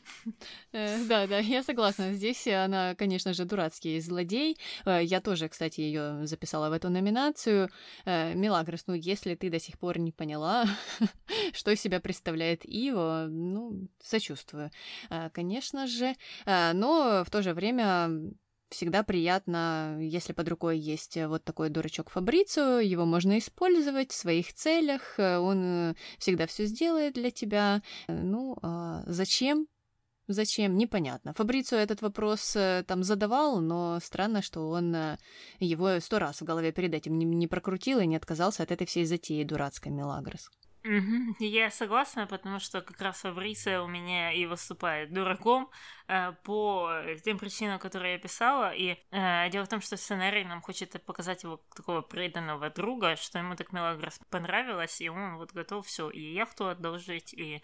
Да, да, я согласна. Здесь она, конечно же, дурацкий злодей. Я тоже, кстати, ее записала в эту номинацию. Мелагрос, ну, если ты до сих пор не поняла, что из себя представляет Иво, ну, сочувствую, конечно же. Но в то же время... Всегда приятно, если под рукой есть вот такой дурачок Фабрицио, его можно использовать в своих целях, он всегда все сделает для тебя. Ну, а зачем? Зачем? Непонятно. Фабрицио этот вопрос там задавал, но странно, что он его сто раз в голове перед этим не, не прокрутил и не отказался от этой всей затеи дурацкой Мелагрос. Угу. Я согласна, потому что как раз Фабрицио у меня и выступает дураком э, по тем причинам, которые я писала. И э, дело в том, что сценарий нам хочет показать его такого преданного друга, что ему так Мелагрос понравилось, и он вот готов все и яхту одолжить, и,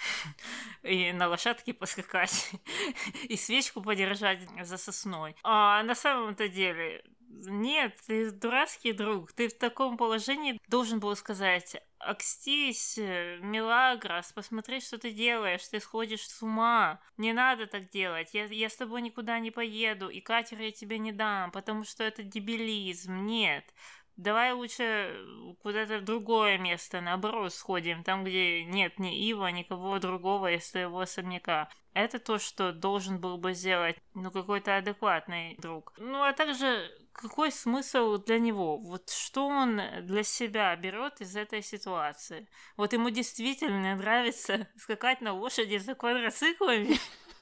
и на лошадке поскакать, и свечку подержать за сосной. А на самом-то деле... Нет, ты дурацкий друг. Ты в таком положении должен был сказать: «Окстись, Мелагрос, посмотри, что ты делаешь, ты сходишь с ума. Не надо так делать, я, я с тобой никуда не поеду, и катер я тебе не дам, потому что это дебилизм, нет». Давай лучше куда-то в другое место, наоборот, сходим, там, где нет ни Ива, никого другого из твоего особняка. Это то, что должен был бы сделать, ну, какой-то адекватный друг. Ну, а также, какой смысл для него? Вот что он для себя берет из этой ситуации? Вот ему действительно нравится скакать на лошади за квадроциклами?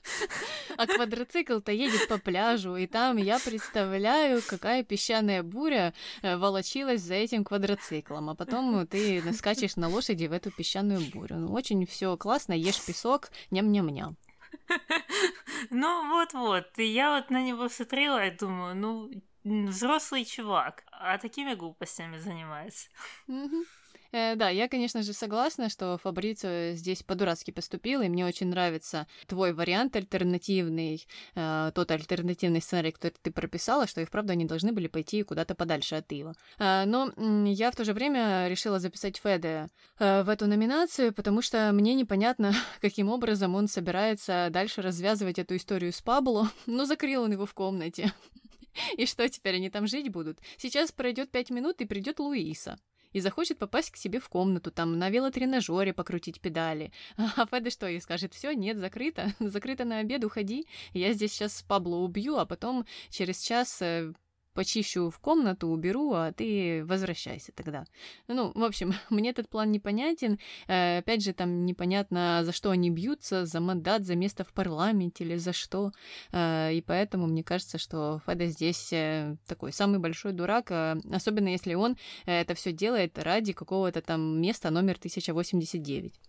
А квадроцикл-то едет по пляжу, и там я представляю, какая песчаная буря волочилась за этим квадроциклом, а потом ты скачешь на лошади в эту песчаную бурю. Ну, очень все классно, ешь песок, ням-ням-ням. Ну, вот-вот, и я вот на него смотрела и думаю, ну, взрослый чувак, а такими глупостями занимается. Угу. Э, да, я, конечно же, согласна, что Фабрицио здесь по-дурацки поступил, и мне очень нравится твой вариант альтернативный, э, тот альтернативный сценарий, который ты прописала, что и вправду они должны были пойти куда-то подальше от Ива. Э, но м, я в то же время решила записать Феде э, в эту номинацию, потому что мне непонятно, каким образом он собирается дальше развязывать эту историю с Пабло. Ну, закрыл он его в комнате. И что теперь, они там жить будут? Сейчас пройдет пять минут, и придет Луиса. И захочет попасть к себе в комнату, там на велотренажере покрутить педали. А Феде что ей скажет? Все, нет, закрыто. Закрыто на обед, уходи. Я здесь сейчас Пабло убью, а потом через час э, почищу в комнату, уберу, а ты возвращайся тогда. Ну, в общем, мне этот план непонятен. Э, опять же, там непонятно, за что они бьются, за мандат, за место в парламенте или за что. Э, и поэтому мне кажется, что Феде здесь э, такой самый большой дурак, э, особенно если он э, это все делает ради какого-то там места номер тысяча восемьдесят девять.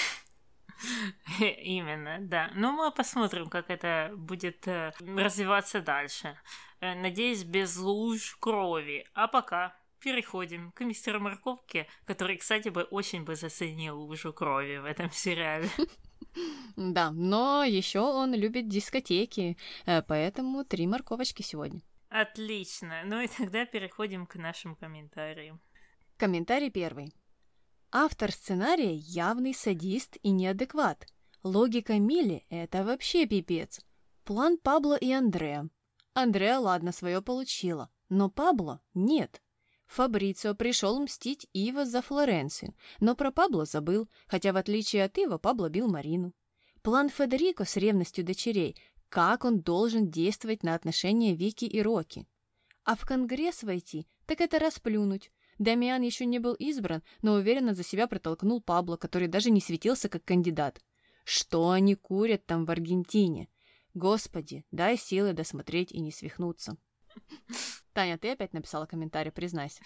Именно, да. Ну, мы посмотрим, как это будет э, развиваться дальше. Э, надеюсь, без луж крови. А пока переходим к мистеру Морковке, который, кстати, бы очень бы заценил лужу крови в этом сериале. Да, но еще он любит дискотеки, э, поэтому три морковочки сегодня. Отлично. Ну и тогда переходим к нашим комментариям. Комментарий первый. Автор сценария явный садист и неадекват. Логика Милли – это вообще пипец. План Пабло и Андреа. Андреа, ладно, свое получила, но Пабло – нет. Фабрицио пришел мстить Ива за Флоренцию, но про Пабло забыл, хотя в отличие от Ива Пабло бил Марину. План Федерико с ревностью дочерей – как он должен действовать на отношения Вики и Рокки. А в Конгресс войти – так это расплюнуть. Дамиан еще не был избран, но уверенно за себя протолкнул Пабло, который даже не светился как кандидат. Что они курят там в Аргентине? Господи, дай силы досмотреть и не свихнуться. Таня, ты опять написала комментарий, признайся.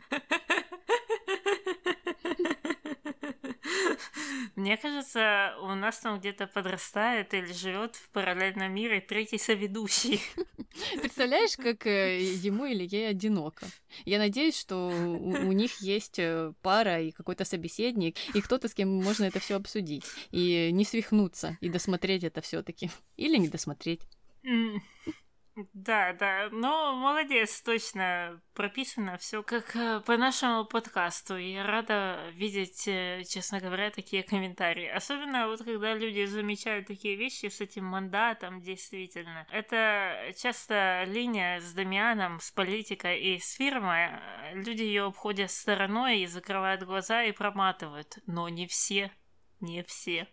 Мне кажется, у нас там где-то подрастает или живет в параллельном мире третий соведущий. Представляешь, как ему или ей одиноко? Я надеюсь, что у, у них есть пара и какой-то собеседник, и кто-то, с кем можно это все обсудить, и не свихнуться, и досмотреть это все-таки. Или не досмотреть. Mm. Да, да, но молодец, точно прописано все как э, по нашему подкасту. Я рада видеть, э, честно говоря, такие комментарии. Особенно вот когда люди замечают такие вещи с этим мандатом, действительно. Это часто линия с Дамианом, с политикой и с фирмой. Люди ее обходят стороной и закрывают глаза и проматывают. Но не все, не все.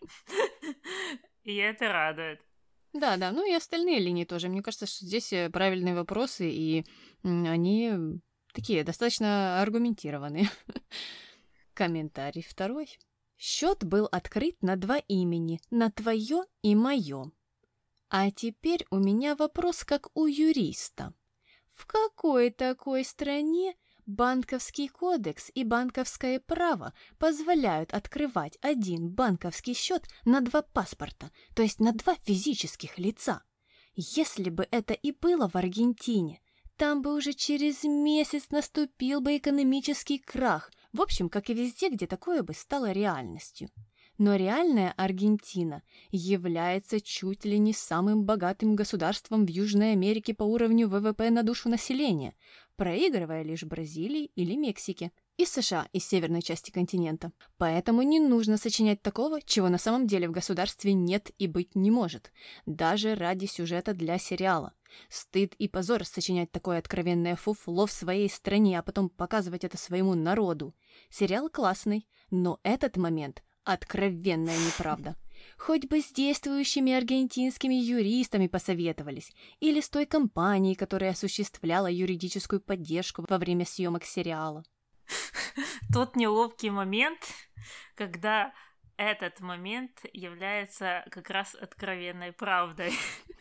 И это радует. Да, да, ну и остальные линии тоже. Мне кажется, что здесь правильные вопросы, и они такие достаточно аргументированные. Комментарий второй. Счет был открыт на два имени, на твое и мое. А теперь у меня вопрос как у юриста. В какой такой стране банковский кодекс и банковское право позволяют открывать один банковский счет на два паспорта, то есть на два физических лица? Если бы это и было в Аргентине, там бы уже через месяц наступил бы экономический крах. В общем, как и везде, где такое бы стало реальностью. Но реальная Аргентина является чуть ли не самым богатым государством в Южной Америке по уровню вэ вэ пэ на душу населения, проигрывая лишь Бразилии или Мексике, и США из северной части континента. Поэтому не нужно сочинять такого, чего на самом деле в государстве нет и быть не может, даже ради сюжета для сериала. Стыд и позор сочинять такое откровенное фуфло в своей стране, а потом показывать это своему народу. Сериал классный, но этот момент – откровенная неправда. Хоть бы с действующими аргентинскими юристами посоветовались, или с той компанией, которая осуществляла юридическую поддержку во время съемок сериала. Тот неловкий момент, когда этот момент является как раз откровенной правдой.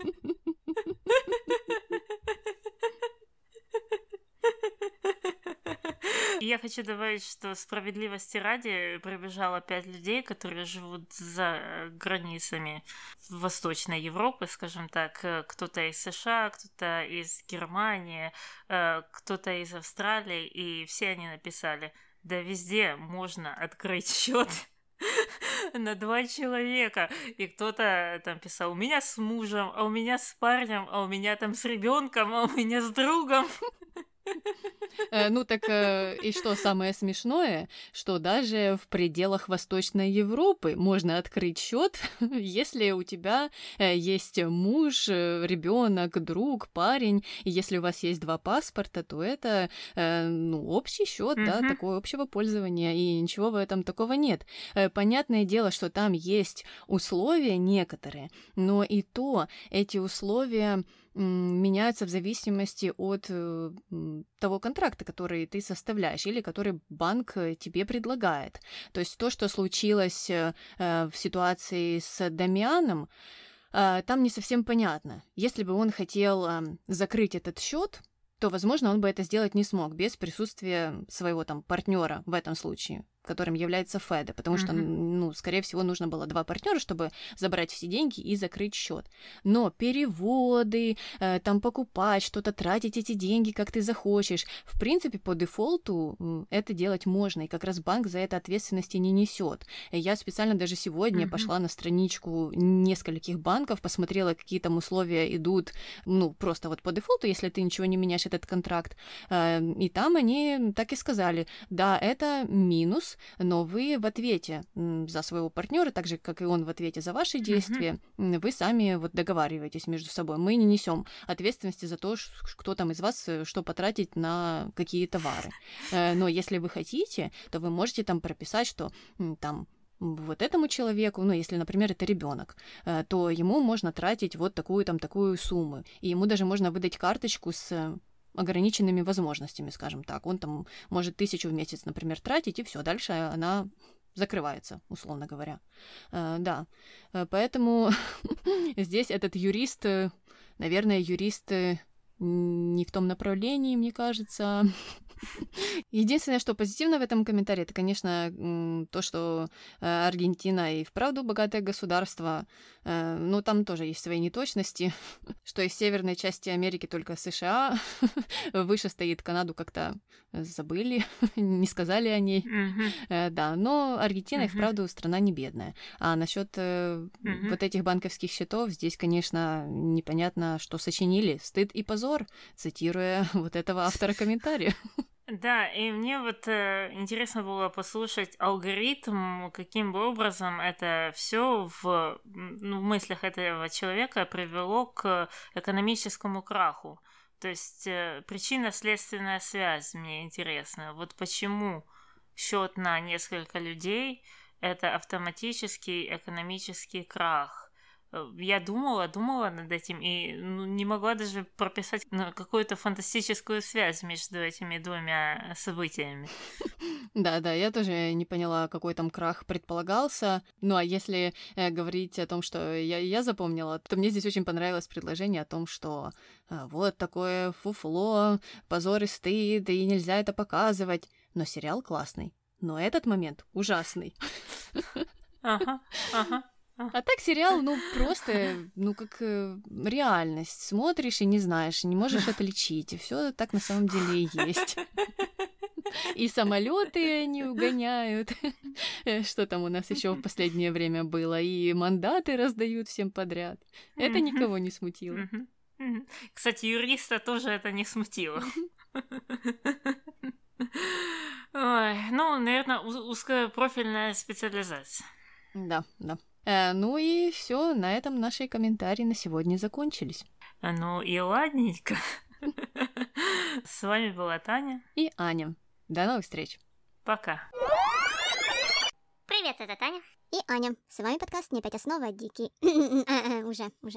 И я хочу добавить, что справедливости ради прибежало пять людей, которые живут за границами Восточной Европы, скажем так. Кто-то из США, кто-то из Германии, кто-то из Австралии, и все они написали: да везде можно открыть счет на два человека. И кто-то там писал: у меня с мужем, а у меня с парнем, а у меня там с ребенком, а у меня с другом. Ну так и что самое смешное, что даже в пределах Восточной Европы можно открыть счет, если у тебя есть муж, ребенок, друг, парень, и если у вас есть два паспорта, то это ну, общий счет, mm-hmm. да, такого общего пользования, и ничего в этом такого нет. Понятное дело, что там есть условия некоторые, но и то эти условия меняются в зависимости от э, того контракта, который ты составляешь или который банк тебе предлагает. То есть то, что случилось э, в ситуации с Дамианом, э, там не совсем понятно. Если бы он хотел э, закрыть этот счет, то, возможно, он бы это сделать не смог без присутствия своего там партнера в этом случае, которым является Феде, потому mm-hmm. что, ну, скорее всего, нужно было два партнера, чтобы забрать все деньги и закрыть счет. Но переводы, э, там покупать что-то, тратить эти деньги, как ты захочешь, в принципе, по дефолту э, это делать можно, и как раз банк за это ответственности не несет. Я специально даже сегодня mm-hmm. пошла на страничку нескольких банков, посмотрела, какие там условия идут, ну, просто вот по дефолту, если ты ничего не меняешь этот контракт, э, и там они так и сказали: да, это минус, но вы в ответе за своего партнера, так же, как и он в ответе за ваши действия, mm-hmm. вы сами вот договариваетесь между собой. Мы не несем ответственности за то, кто там из вас что потратить на какие товары. Но если вы хотите, то вы можете там прописать, что там вот этому человеку, ну, если, например, это ребенок, то ему можно тратить вот такую там такую сумму, и ему даже можно выдать карточку с ограниченными возможностями, скажем так. Он там может тысячу в месяц, например, тратить, и все, дальше она закрывается, условно говоря. Uh, да, uh, поэтому здесь этот юрист, наверное, юрист не в том направлении, мне кажется. Единственное, что позитивно в этом комментарии, это, конечно, то, что Аргентина и вправду богатое государство, но там тоже есть свои неточности, что из северной части Америки только США, выше стоит, Канаду как-то забыли, не сказали о ней, mm-hmm. да, но Аргентина mm-hmm. и вправду страна не бедная. А насчет mm-hmm. вот этих банковских счетов, здесь, конечно, непонятно, что сочинили, стыд и позор, цитируя вот этого автора комментария. Да, и мне вот э, интересно было послушать алгоритм, каким бы образом это все в, ну, в мыслях этого человека привело к экономическому краху. То есть э, причинно-следственная связь мне интересна. Вот почему счет на несколько людей – это автоматический экономический крах. Я думала, думала над этим и ну, не могла даже прописать ну, какую-то фантастическую связь между этими двумя событиями. Да, да, я тоже не поняла, какой там крах предполагался. Ну, а если э, говорить о том, что я, я запомнила, то мне здесь очень понравилось предложение о том, что э, вот такое фуфло, позор и стыд, и нельзя это показывать. Но сериал классный, но этот момент ужасный. Ага, ага. А так сериал, ну, просто, ну, как э, реальность. Смотришь и не знаешь, не можешь отличить. И все так на самом деле и есть. И самолеты они угоняют. Что там у нас еще в последнее время было? И мандаты раздают всем подряд. Это никого не смутило. Кстати, юриста тоже это не смутило. Ой, ну, наверное, узкопрофильная специализация. Да, да. Э, ну и все, на этом наши комментарии на сегодня закончились. Ну и ладненько. С вами была Таня и Аня. До новых встреч. Пока. Привет, это Таня и Аня. С вами подкаст «Не опять основа дикий». Уже, уже.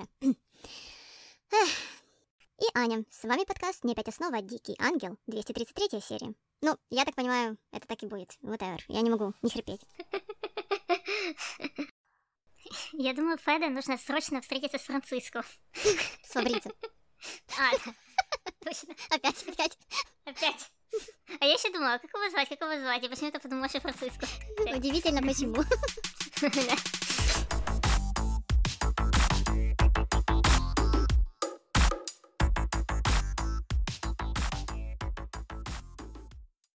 И Аня. С вами подкаст «Не опять основа дикий ангел». двести тридцать третья серия. Ну, я так понимаю, это так и будет. Whatever. Я не могу не хрипеть. Я думаю, Феде нужно срочно встретиться с Франциско. С Фабрицио. А, да. Точно. Опять, опять. Опять. А я еще думала, как его звать, как его звать. Я почему-то подумала, что Франциско. Удивительно, почему. Да.